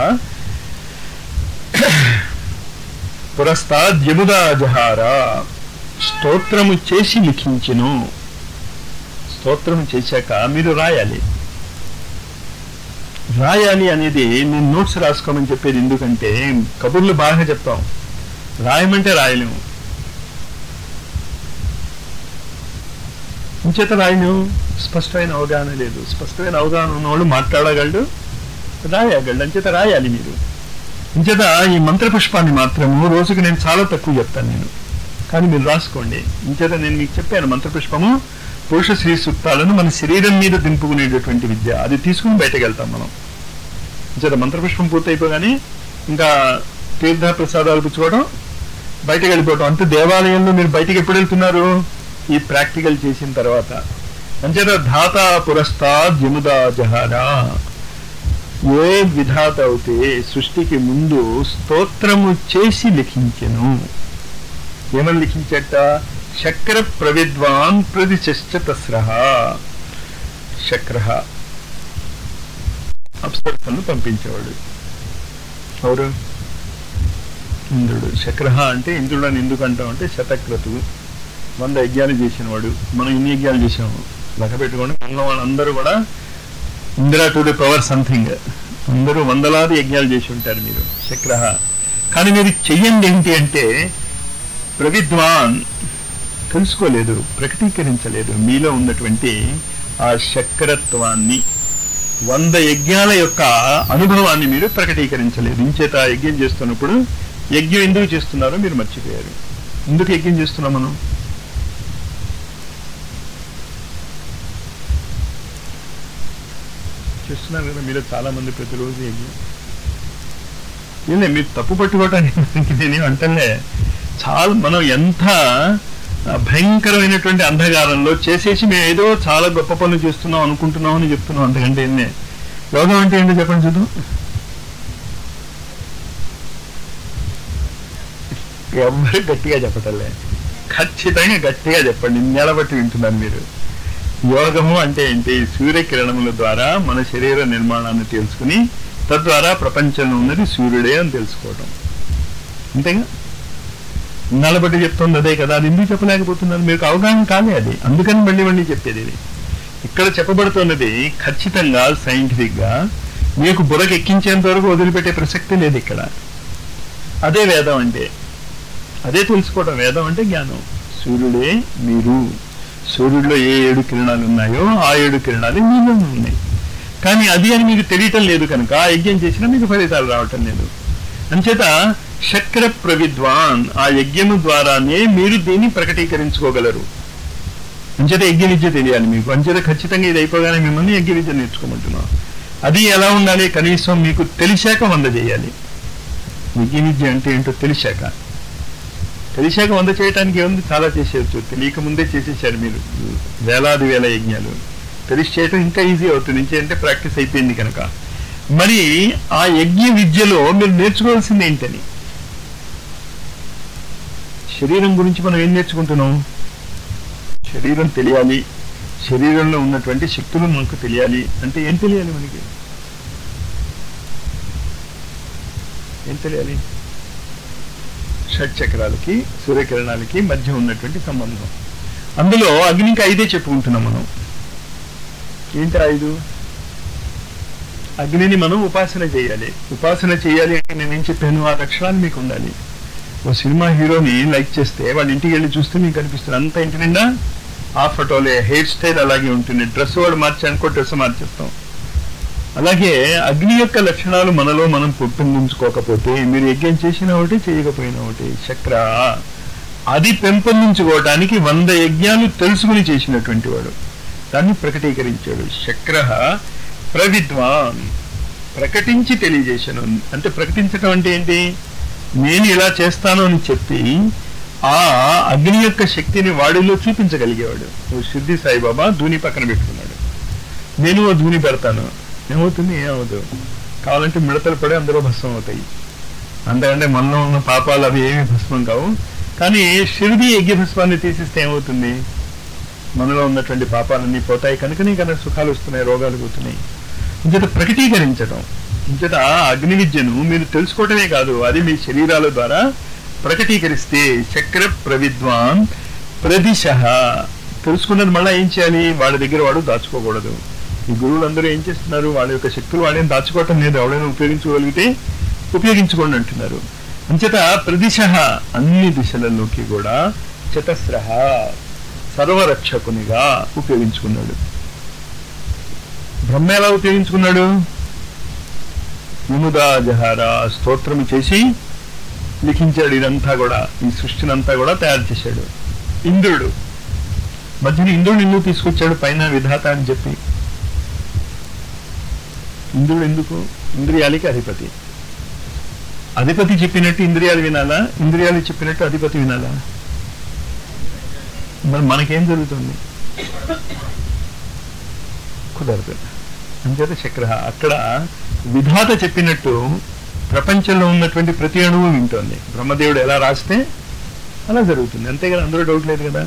పురస్తాత్ యముదా జహార. స్తోత్రము చేసి లిఖించును. స్తోత్రము చేశాక మీరు రాయాలి. రాయాలి అనేది నేను నోట్స్ రాసుకోమని చెప్పేది ఎందుకంటే కబుర్లు బాగా చెప్తాం, రాయమంటే రాయలేము. ఇంచేత రాయను. స్పష్టమైన అవగాహన లేదు. స్పష్టమైన అవగాహన ఉన్నవాళ్ళు మాట్లాడగలడు, రాయగలడు. అంచేత రాయాలి మీరు. ఇంచేత ఈ మంత్రపుష్పాన్ని మాత్రము రోజుకు నేను చాలా తక్కువ చెప్తాను నేను, కానీ మీరు రాసుకోండి. ఇంచేత నేను మీకు చెప్పాను, మంత్రపుష్పము పురుష శ్రీ సూక్తాలను మన శరీరం మీద దింపుకునేటటువంటి విద్య. అది తీసుకుని బయటకు వెళ్తాం మనం. ఇంచేత మంత్రపుష్పం పూర్తయిపోగానే ఇంకా తీర్థ ప్రసాదాలు పుచ్చుకోవడం, బయటకు వెళ్ళిపోవడం. అంతే. దేవాలయంలో మీరు బయటకు ఎప్పుడు వెళ్తున్నారు? ఈ ప్రాక్టికల్ చేసిన తర్వాత. అంచేత ధాత పురస్తాద్ యముదా జహారా. ఏ విధాత అవుతే సృష్టికి ముందు స్తోత్రము చేసి లిఖించెను. ఏమని లిఖించట? శక్ర ప్రవిద్వాన్ ప్రదిశ్చ తస్రః. శక్ర అప్సరసను పంపించేవాడు ఎవరు? ఇంద్రుడు. శక్ర అంటే ఇంద్రుడు అని ఎందుకు అంటాం అంటే శతక్రతువు, వంద యజ్ఞాలు చేసిన వాడు. మనం ఇన్ని యజ్ఞాలు చేసాము లెక్క పెట్టుకోండి. ఉన్న వాళ్ళందరూ కూడా Indira to the power something, అందరూ వందలాది యజ్ఞాలు చేసి ఉంటారు మీరు. శక్ర. కానీ మీరు చెయ్యండి ఏంటి అంటే ప్రవిద్వాన్, తెలుసుకోలేదు, ప్రకటీకరించలేదు మీలో ఉన్నటువంటి ఆ శక్రత్వాన్ని, వంద యజ్ఞాల యొక్క అనుభవాన్ని మీరు ప్రకటీకరించలేదు. ఇంచేత యజ్ఞం చేస్తున్నప్పుడు యజ్ఞం ఎందుకు చేస్తున్నారో మీరు మర్చిపోయారు. ఎందుకు యజ్ఞం చేస్తున్నాం మనం? చేస్తున్నారు కదా మీరు చాలా మంది ప్రతిరోజు యజ్ఞం. ఏలే మీరు తప్పు పట్టుకోవటానికి నేనేం అంటలే. చాలా మనం ఎంత భయంకరమైనటువంటి అంధకారంలో చేసేసి మేము ఏదో చాలా గొప్ప పనులు చేస్తున్నాం అనుకుంటున్నాం అని చెప్తున్నాం. అంతకంటే ఏందే యోగం అంటే ఏంటో చెప్పండి చూద్దాం. ఎవరు గట్టిగా చెప్పటలే, ఖచ్చితంగా గట్టిగా చెప్పండి, నిలబట్టి వింటున్నారు మీరు. యోగము అంటే ఏంటి? సూర్యకిరణముల ద్వారా మన శరీర నిర్మాణాన్ని తెలుసుకుని తద్వారా ప్రపంచంలో ఉన్నది సూర్యుడే అని తెలుసుకోవటం. అంతేగా? నలబట్టి చెప్తుంది అదే కదా. అది ఎందుకు చెప్పలేకపోతున్నారు? మీకు అవగాహన కాలే అది, అందుకని మళ్ళీ మళ్ళీ చెప్పేది. ఇది ఇక్కడ చెప్పబడుతున్నది ఖచ్చితంగా సైంటిఫిక్ గా మీకు బుర్రకు ఎక్కించేంత వరకు వదిలిపెట్టే ప్రసక్తి లేదు ఇక్కడ. అదే వేదం అంటే, అదే తెలుసుకోవడం. వేదం అంటే జ్ఞానం. సూర్యుడే మీరు. సూర్యుడిలో ఏ ఏడు కిరణాలు ఉన్నాయో ఆ ఏడు కిరణాలు మీలో ఉన్నాయి. కానీ అది అని మీకు తెలియటం లేదు కనుక ఆ యజ్ఞం చేసినా మీకు ఫలితాలు రావటం లేదు. అంచేత శక్ర ప్రవిద్వాన్, ఆ యజ్ఞము ద్వారానే మీరు దీన్ని ప్రకటీకరించుకోగలరు. అంచేత యజ్ఞ విద్య తెలియాలి మీకు. అంచేత ఖచ్చితంగా ఇది అయిపోగానే మిమ్మల్ని యజ్ఞ విద్య నేర్చుకోమంటున్నాం. అది ఎలా ఉండాలి? కనీసం మీకు తెలిసాక వంద చేయాలి. యజ్ఞ విద్య అంటే ఏంటో తెలిసాక. తెలిసాక వంద చేయడానికి ఏముంది? చాలా చేసేయచ్చు. తెలియక ముందే చేసేసారు మీరు వేలాది వేల యజ్ఞాలు. తెలిసి చేయటం ఇంకా ఈజీ అవుతుంది, అంటే ప్రాక్టీస్ అయిపోయింది కనుక. మరి ఆ యజ్ఞ విద్యలో మీరు నేర్చుకోవాల్సింది ఏంటని? శరీరం గురించి మనం ఏం నేర్చుకుంటున్నాం? శరీరం తెలియాలి, శరీరంలో ఉన్నటువంటి శక్తులు మనకు తెలియాలి. అంటే ఏం తెలియాలి మనకి? ఏం తెలియాలి? షట్చక్రాలకి సూర్యకిరణాలకి మధ్య ఉన్నటువంటి సంబంధం. అందులో అగ్నికి ఐదే చెప్పుకుంటున్నాం మనం. ఏంటి ఐదు? అగ్నిని మనం ఉపాసన చేయాలి. ఉపాసన చేయాలి అంటే నేనేం చెప్పాను? ఆ లక్షణాలు మీకు ఉండాలి. ఓ సినిమా హీరోని లైక్ చేస్తే వాళ్ళ ఇంటికి వెళ్ళి చూస్తే మీకు కనిపిస్తుంది అంత ఇంటి నిండా ఆ ఫోటోలే, హెయిర్ స్టైల్ అలాగే ఉంటుంది. డ్రెస్ వాడు మార్చానుకో డ్రెస్ మార్చేస్తాం. అలాగే అగ్ని యొక్క లక్షణాలు మనలో మనం పెంపొందించుకోకపోతే మీరు యజ్ఞం చేసిన ఒకటి చేయకపోయినా ఒకటి. శక్ర అది పెంపొందించుకోవటానికి వంద యజ్ఞాలు తెలుసుకుని చేసినటువంటి వాడు దాన్ని ప్రకటీకరించాడు. శక్ర ప్రవిద్వాన్, ప్రకటించి తెలియజేశాను. అంటే ప్రకటించడం అంటే ఏంటి? నేను ఇలా చేస్తాను అని చెప్పి ఆ అగ్ని యొక్క శక్తిని వాడిలో చూపించగలిగేవాడు. ఓ సిద్ధి సాయిబాబా ధూని పక్కన పెట్టుకున్నాడు. నేను ఓ ధూని పెడతాను, ఏమవుతుంది? ఏమవుతుంది? కావాలంటే మిడతలు పడి అందరూ భస్మం అవుతాయి. అంతకంటే మనలో ఉన్న పాపాలు అవి ఏమి భస్మం కావు. కానీ షిరిడి యజ్ఞ భస్మాన్ని తీసిస్తే ఏమవుతుంది? మనలో ఉన్నటువంటి పాపాలన్నీ పోతాయి. కనుకనే కనుక సుఖాలు వస్తున్నాయి, రోగాలు పోతున్నాయి. ఇంచేత ప్రకటీకరించడం. ఇంచేత అగ్ని విద్యను మీరు తెలుసుకోవటమే కాదు, అది మీ శరీరాల ద్వారా ప్రకటీకరిస్తే చక్ర ప్రవిద్వాన్ ప్రదిశ. తెలుసుకున్నది మళ్ళీ ఏం చేయాలి? వాళ్ళ దగ్గర వాడు దాచుకోకూడదు. ఈ గురువులందరూ ఏం చేస్తున్నారు? వాళ్ళ యొక్క శక్తులు వాళ్ళేం దాచుకోవటం లేదు. ఎవడైనా ఉపయోగించుకోగలిగితే ఉపయోగించుకోండి అంటున్నారు. అంచేత ప్రదిశ, అన్ని దిశలలోకి కూడా చతస్ర, సర్వరక్షకునిగా ఉపయోగించుకున్నాడు. బ్రహ్మ ఎలా ఉపయోగించుకున్నాడు? విముదా జహార స్తోత్రం చేసి లిఖించాడు. ఇదంతా కూడా ఈ సృష్టినంతా కూడా తయారు చేశాడు. ఇంద్రుడు మధ్యన ఇంద్రుడు ఎందుకు తీసుకొచ్చాడు? పైన విధాత అని చెప్పి. ఇంద్రుడు ఎందుకు? ఇంద్రియాలకి అధిపతి. అధిపతి చెప్పినట్టు ఇంద్రియాలు వినాలా? ఇంద్రియాలు చెప్పినట్టు అధిపతి వినాలా? మరి మనకేం జరుగుతుంది? కుదరదు. అంచేత చక్ర అక్కడ విధాత చెప్పినట్టు ప్రపంచంలో ఉన్నటువంటి ప్రతి అణువు వింటోంది. బ్రహ్మదేవుడు ఎలా రాస్తే అలా జరుగుతుంది, అంతే కదా, అందులో డౌట్ లేదు కదా.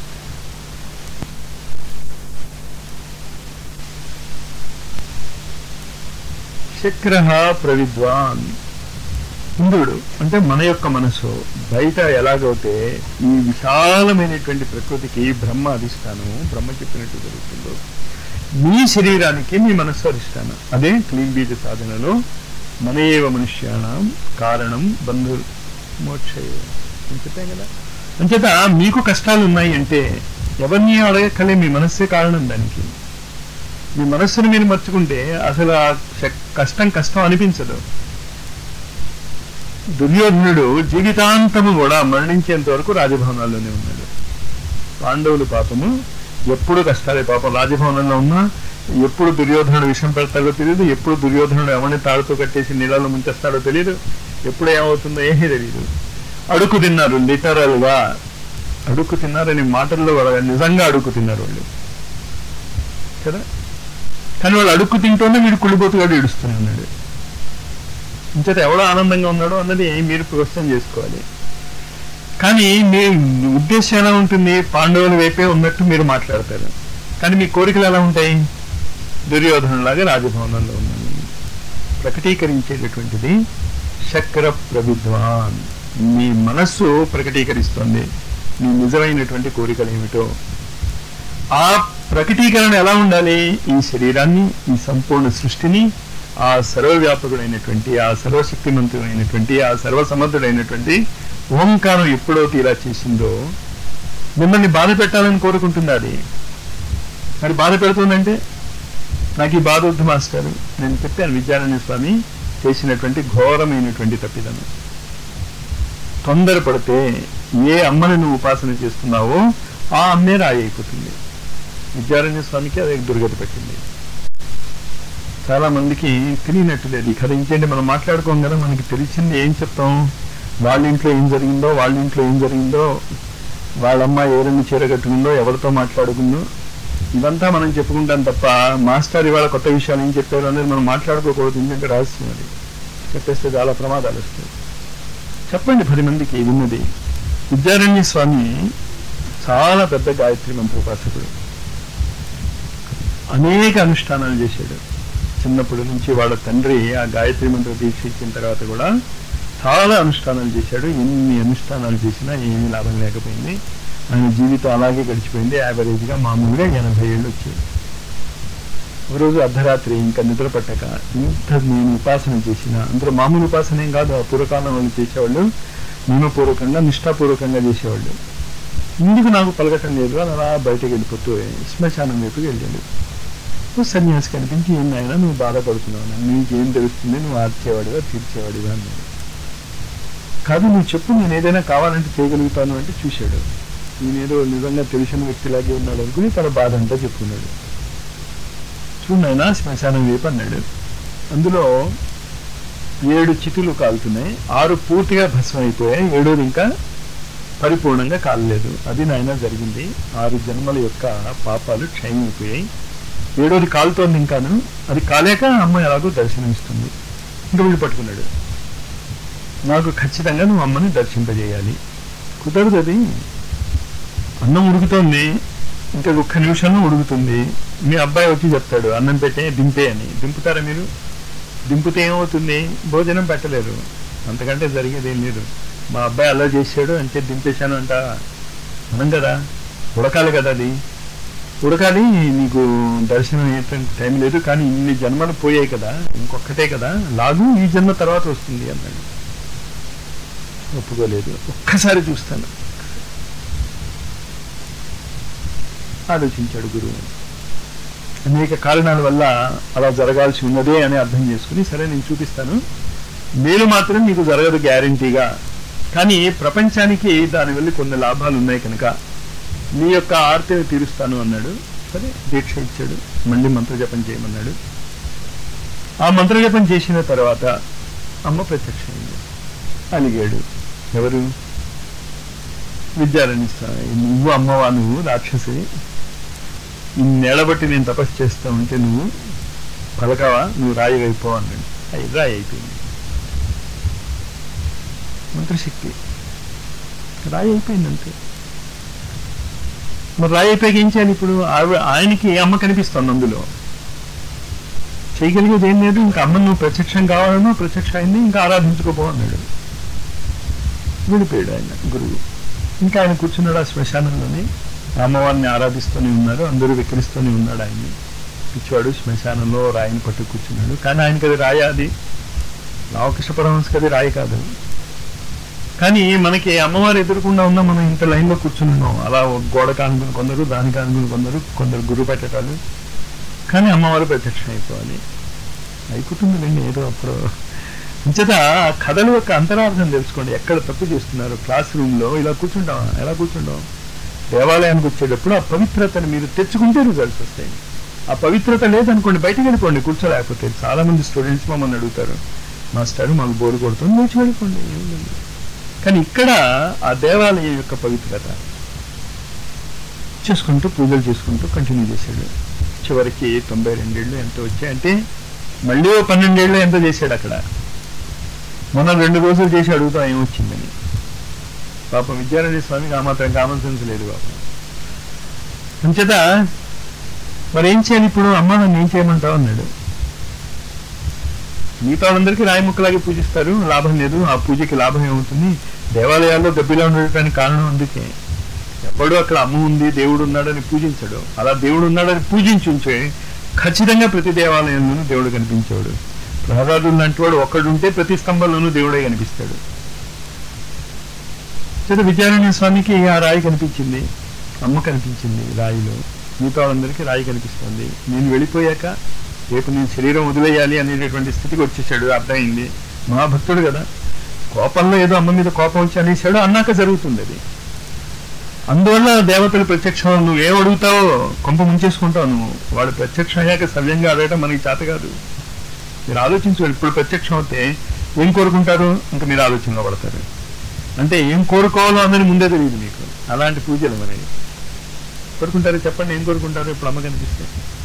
శక్రః ప్రవిద్వాన్, ఇంద్రుడు అంటే మన యొక్క మనసు బయట ఎలాగైతే ఈ విశాలమైనటువంటి ప్రకృతికి బ్రహ్మ అధిష్టానము, బ్రహ్మ చెప్పినట్టు జరుగుతుందో, మీ శరీరానికి మీ మనస్సు అధిష్టానం. అదే క్లీన్ బీజ సాధనలో మన ఏవ మనుష్యాణం కారణం బంధు మోక్షయ అని చెప్పాం కదా. అంచేత మీకు కష్టాలు ఉన్నాయి అంటే ఎవరిని అడగక్కలే, మీ మనస్సే కారణం దానికి. మీ మనస్సును మీరు మర్చుకుంటే అసలు ఆ కష్టం కష్టం అనిపించదు. దుర్యోధనుడు జీవితాంతము కూడా మరణించేంత వరకు రాజభవనాల్లోనే ఉన్నాడు. పాండవులు పాపము ఎప్పుడు కష్టాలే, పాపం రాజభవనంలో ఉన్నా ఎప్పుడు దుర్యోధనుడు విషం పెడతాడో తెలియదు, ఎప్పుడు దుర్యోధనుడు ఎవరిని తాడుతో కట్టేసి నీళ్ళలో ముంచేస్తాడో తెలియదు, ఎప్పుడు ఏమవుతుందో ఏమీ తెలియదు. అడుక్కు తిన్నారు, లిటరల్ గా అడుక్కు తిన్నారని మాటల్లో నిజంగా అడుక్కు తిన్నారు వాళ్ళు కదా. కానీ వాళ్ళు అడుక్కు తింటూనే వీడు కుళ్ళిపోతుగాడు ఏడుస్తూనే ఉన్నాడు. ఇంచేత ఎవడో ఆనందంగా ఉన్నాడో అన్నది మీరు క్వశ్చన్ చేసుకోవాలి. కానీ మీ ఉద్దేశం ఎలా ఉంటుంది? పాండవుల వైపే ఉన్నట్టు మీరు మాట్లాడతారు, కానీ మీ కోరికలు ఎలా ఉంటాయి? దుర్యోధనులాగా రాజభవనంలో ఉన్నాను. ప్రకటీకరించేటటువంటిది శక్ర ప్రవిద్వాన్, మీ మనస్సు ప్రకటీకరిస్తుంది మీ నిజమైనటువంటి కోరికలు ఏమిటో. ఆ ప్రకటీకరణ ఎలా ఉండాలి? ఈ శరీరాన్ని, ఈ సంపూర్ణ సృష్టిని, ఆ సర్వవ్యాపకుడైనటువంటి, ఆ సర్వశక్తిమంతుడైనటువంటి, ఆ సర్వసమర్థుడైనటువంటి ఓంకారం ఎప్పుడైతే ఇలా చేసిందో మిమ్మల్ని బాధ పెట్టాలని కోరుకుంటుంది అది. మరి బాధ పెడుతుందంటే నాకు ఈ బాధ వద్దు మాస్టారు, నేను చెప్పాను విద్యారణ్య స్వామి చేసినటువంటి ఘోరమైనటువంటి తప్పిదను. తొందరపడితే ఏ అమ్మని నువ్వు ఉపాసన చేస్తున్నావో ఆ అమ్మే రాయి అయిపోతుంది. విద్యారణ్య స్వామికి అది దుర్గతి పెట్టింది. చాలా మందికి తెలియనట్టు లేదు ఈ కథ. ఇంకేంటి మనం మాట్లాడుకోం కదా, మనకి తెలిసింది ఏం చెప్తాం? వాళ్ళ ఇంట్లో ఏం జరిగిందో, వాళ్ళ ఇంట్లో ఏం జరిగిందో, వాళ్ళమ్మ ఎవరిని చీరగట్టుకుందో, ఎవరితో మాట్లాడుకుందో, ఇదంతా మనం చెప్పుకుంటాం తప్ప మాస్టర్ ఇవాళ కొత్త విషయాలు ఏం చెప్పారు అనేది మనం మాట్లాడుకోకూడదు. ఎందుకంటే రహస్యం అది, చెప్పేస్తే చాలా ప్రమాదాలు వస్తాయి. చెప్పండి పది మందికి విన్నది. విద్యారణ్య స్వామి చాలా పెద్ద గాయత్రి మంత్రోపాసకుడు, అనేక అనుష్ఠానాలు చేశాడు. చిన్నప్పటి నుంచి వాళ్ళ తండ్రి ఆ గాయత్రి మంత్ర దీక్ష ఇచ్చిన తర్వాత కూడా చాలా అనుష్ఠానాలు చేశాడు. ఎన్ని అనుష్ఠానాలు చేసినా ఏమీ లాభం లేకపోయింది. ఆయన జీవితం అలాగే గడిచిపోయింది. యావరేజ్గా మామూలుగా ఎనభై ఏళ్ళు వచ్చాయి. ఒకరోజు అర్ధరాత్రి ఇంకా నిద్ర పట్టక ఇంత నేను ఉపాసన చేసిన, అందులో మామూలు ఉపాసన ఏం కాదు, పూర్వకాలం వాళ్ళు చేసేవాళ్ళు నియమపూర్వకంగా నిష్ఠాపూర్వకంగా చేసేవాళ్ళు. ఇందుకు నాకు పలకటం లేదు అని అలా బయటకు వెళ్ళిపోతూ శ్మశానం వైపుకి వెళ్ళాడు. సన్యాసి కనిపించి ఏం నాయనా నువ్వు బాధపడుతున్నావు, నీకేం తెలుస్తుంది, నువ్వు ఆర్చేవాడిగా తీర్చేవాడిగా అన్నాడు. కాదు నువ్వు చెప్పు, నేను ఏదైనా కావాలంటే చేయగలుగుతాను అంటే చూశాడు. నేనేదో నిజంగా తెలిసిన వ్యక్తిలాగే ఉన్నాడు అనుకుని తన బాధ అంతా చెప్పుకున్నాడు. చూడైనా శ్మశానం వైపు అన్నాడు. అందులో ఏడు చితులు కాలుతున్నాయి, ఆరు పూర్తిగా భస్మం అయిపోయాయి, ఏడోది ఇంకా పరిపూర్ణంగా కాలలేదు. అది నాయన జరిగింది. ఆరు జన్మల యొక్క పాపాలు క్షయమైపోయాయి, ఏడోది కాలుతోంది ఇంకాను. అది కాలేక అమ్మ ఎలాగో దర్శనమిస్తుంది. ఇంకా వీళ్ళు పట్టుకున్నాడు, నాకు ఖచ్చితంగా నువ్వు అమ్మని దర్శింపజేయాలి. కుదరదు, అది అన్నం ఉడుకుతోంది, ఇంకా ఒక్క నిమిషంలో ఉడుకుతుంది. మీ అబ్బాయి వచ్చి చెప్తాడు అన్నం పెట్టే దింపే అని. దింపుతారా మీరు? దింపితే ఏమవుతుంది? భోజనం పెట్టలేరు, అంతకంటే జరిగేది ఏం లేదు. మా అబ్బాయి అలా చేశాడు అంటే దింపేశాను అంట మనం కదా, ఉడకాలి కదా, అది ఉడకాలి. నీకు దర్శనం అయ్యేటువంటి టైం లేదు, కానీ ఇన్ని జన్మలు పోయాయి కదా, ఇంకొక్కటే కదా, లాగు ఈ జన్మ తర్వాత వస్తుంది అన్నాడు. ఒప్పుకోలేదు. ఒక్కసారి చూస్తాను ఆలోచించాడు గురువు. అనేక కారణాల వల్ల అలా జరగాల్సి ఉన్నదే అని అర్థం చేసుకుని, సరే నేను చూపిస్తాను, మీరు మాత్రం మీకు జరగదు గ్యారంటీగా, కానీ ప్రపంచానికి దానివల్ల కొన్ని లాభాలు ఉన్నాయి కనుక మీ యొక్క ఆర్తిని తీరుస్తాను అన్నాడు. సరే దీక్ష ఇచ్చాడు, మళ్ళీ మంత్రజపం చేయమన్నాడు. ఆ మంత్రజపం చేసిన తర్వాత అమ్మ ప్రత్యక్షమైంది. అలిగాడు. ఎవరు? విద్యారణ్య స్వామి. నువ్వు అమ్మవా? నువ్వు రాక్షసి, ఇన్నేళ్లబట్టి నేను తపస్సు చేస్తా ఉంటే నువ్వు పలకవా? నువ్వు రాయి అయిపో అన్నాడు. అయి రాయి అయిపోయింది. మంత్రశక్తి రాయి అయిపోయింది అంతే. మరి రాయి అయిపోయాక ఏం చేయాలి ఇప్పుడు? ఆవిడ ఆయనకి అమ్మ కనిపిస్తుంది అందులో, చేయగలిగేది ఏం లేదు. ఇంకా అమ్మ నువ్వు ప్రత్యక్షం కావాలనో ప్రత్యక్ష అయింది, ఇంకా ఆరాధించుకోపో అన్నాడు. విడిపోయాడు ఆయన గురువు. ఇంకా ఆయన కూర్చున్నాడు ఆ శ్మశానంలోని, అమ్మవారిని ఆరాధిస్తూనే ఉన్నారు, అందరూ విక్రిస్తూనే ఉన్నాడు ఆయన్ని. పిచ్చివాడు శ్మశానంలో రాయిని పట్టు కూర్చున్నాడు. కానీ ఆయనకి అది రాయి, అది రామకృష్ణ పరమహంసకి అది రాయి కాదు. కానీ మనకి అమ్మవారు ఎదురకుండా ఉన్నా మనం ఇంత లైన్లో కూర్చుని ఉన్నాం. అలా గోడ కానుకుని కొందరు, దాని కానుకుని కొందరు, కొందరు గురువు పెట్టడాలు. కానీ అమ్మవారు ప్రత్యక్షం అయిపోవాలి. అయిపోతుందిలేండి ఏదో అప్పుడు. అంచేత కథల యొక్క అంతరార్థం తెలుసుకోండి. ఎక్కడ తప్పు చేస్తున్నారు? క్లాస్ రూమ్లో ఇలా కూర్చుంటాం, ఎలా కూర్చుంటాం? దేవాలయానికి వచ్చేటప్పుడు ఆ పవిత్రతను మీరు తెచ్చుకుంటే రిజల్ట్స్ వస్తాయి. ఆ పవిత్రత లేదనుకోండి, బయటకు వెళ్ళిపోండి కూర్చోలేకపోతే. చాలా మంది స్టూడెంట్స్ మమ్మల్ని అడుగుతారు, మాస్టర్ మాకు బోరు కొడుతుంది, లేచి వెళ్ళిపోండి. కానీ ఇక్కడ ఆ దేవాలయం యొక్క పవిత్రత చేసుకుంటూ పూజలు చేసుకుంటూ కంటిన్యూ చేశాడు. చివరికి తొంభై రెండేళ్ళు ఎంత వచ్చాయి అంటే మళ్ళీ పన్నెండేళ్ళు ఎంత చేశాడు అక్కడ. మనం రెండు రోజులు చేసి అడుగుతాం ఏమొచ్చిందని. పాపం విద్యారణ్య స్వామికి ఆ మాత్రం కామన్ సెన్స్ లేదు పాపం. అంచేత మరి ఏం చేయాలి ఇప్పుడు? అమ్మ నన్ను ఏం చేయమంటావు అన్నాడు. మిగతా వాళ్ళందరికీ రాయి ముక్కలాగే పూజిస్తారు, లాభం లేదు. ఆ పూజకి లాభం ఏమవుతుంది? దేవాలయాల్లో గబ్బిలా ఉండటానికి కారణం అందుకే. ఎప్పుడు అక్కడ అమ్మ ఉంది, దేవుడు ఉన్నాడని పూజించడు. అలా దేవుడు ఉన్నాడని పూజించుంచే ఖచ్చితంగా ప్రతి దేవాలయంలోనూ దేవుడు కనిపించేవాడు. ప్రహ్లాదుడు లాంటి వాడు ఒక్కడుంటే ప్రతి స్తంభంలోనూ దేవుడే కనిపిస్తాడు. చేత విద్యారణ్య స్వామికి ఆ రాయి కనిపించింది, అమ్మ కనిపించింది రాయిలో. మిగతా వాళ్ళందరికీ రాయి కనిపిస్తుంది. నేను వెళ్ళిపోయాక రేపు నేను శరీరం వదిలేయాలి అనేటటువంటి స్థితికి వచ్చేసాడు. అర్థమైంది, మహాభక్తుడు కదా. కోపంలో ఏదో అమ్మ మీద కోపం వచ్చి అనేసాడు, అన్నాక జరుగుతుంది అది. అందువల్ల దేవతలు ప్రత్యక్షం. నువ్వు ఏం అడుగుతావో కొంప ముంచేసుకుంటావు నువ్వు. వాడు ప్రత్యక్షం అయ్యాక సవ్యంగా అడగటం మనకి చేత కాదు. మీరు ఆలోచించుకోండి. ఇప్పుడు ప్రత్యక్షం అవుతే ఏం కోరుకుంటారు? ఇంకా మీరు ఆలోచనలో పడతారు. అంటే ఏం కోరుకోవాలో అన్నది ముందే తెలియదు మీకు. అలాంటి పూజలు మరి కోరుకుంటారు. చెప్పండి ఏం కోరుకుంటారు ఇప్పుడు అమ్మ కనిపిస్తే?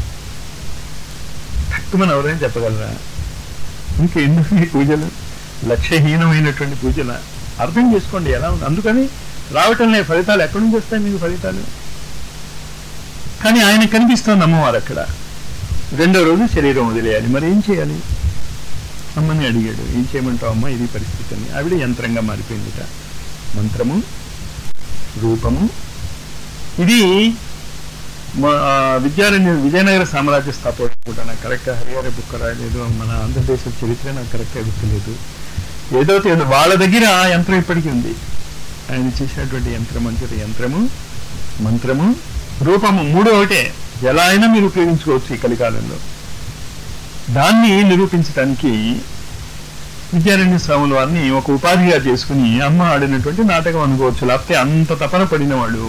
తక్కువ ఎవరైనా చెప్పగలరా? ఇంకా ఎందుకు ఈ పూజలు? లక్ష్యహీనమైనటువంటి పూజలు అర్థం చేసుకోండి ఎలా ఉంది. అందుకని రావటం లే ఫలితాలు. ఎక్కడి నుంచి వస్తాయి మీకు ఫలితాలు? కానీ ఆయన కనిపిస్తోంది అమ్మవారు అక్కడ. రెండో రోజు శరీరం వదిలేయాలి. మరి ఏం చేయాలి? అమ్మని అడిగాడు, ఏం చేయమంటావు అమ్మ, ఇది పరిస్థితి అని. ఆవిడ యంత్రంగా మారిపోయిందిట. మంత్రము, రూపము. ఇది విద్యారణ్య విజయనగర సామ్రాజ్య స్థాపన కూడా నాకు కరెక్ట్గా హరిహర బుక్ రాయలేదు. మన ఆంధ్రదేశ చరిత్ర నాకు కరెక్ట్గా గుర్తులేదు. ఏదో ఏదో వాళ్ళ దగ్గర ఆ యంత్రం ఇప్పటికీ ఉంది. ఆయన చేసినటువంటి యంత్రం అంటే యంత్రము, మంత్రము, రూపము మూడు ఒకటే. ఎలా అయినా మీరు ఉపయోగించుకోవచ్చు ఈ కలికాలంలో. దాన్ని నిరూపించడానికి విద్యారణ్య స్వాముల వారిని ఒక ఉపాధిగా చేసుకుని అమ్మ ఆడినటువంటి నాటకం అనుకోవచ్చు. లేకపోతే అంత తపన పడిన వాడు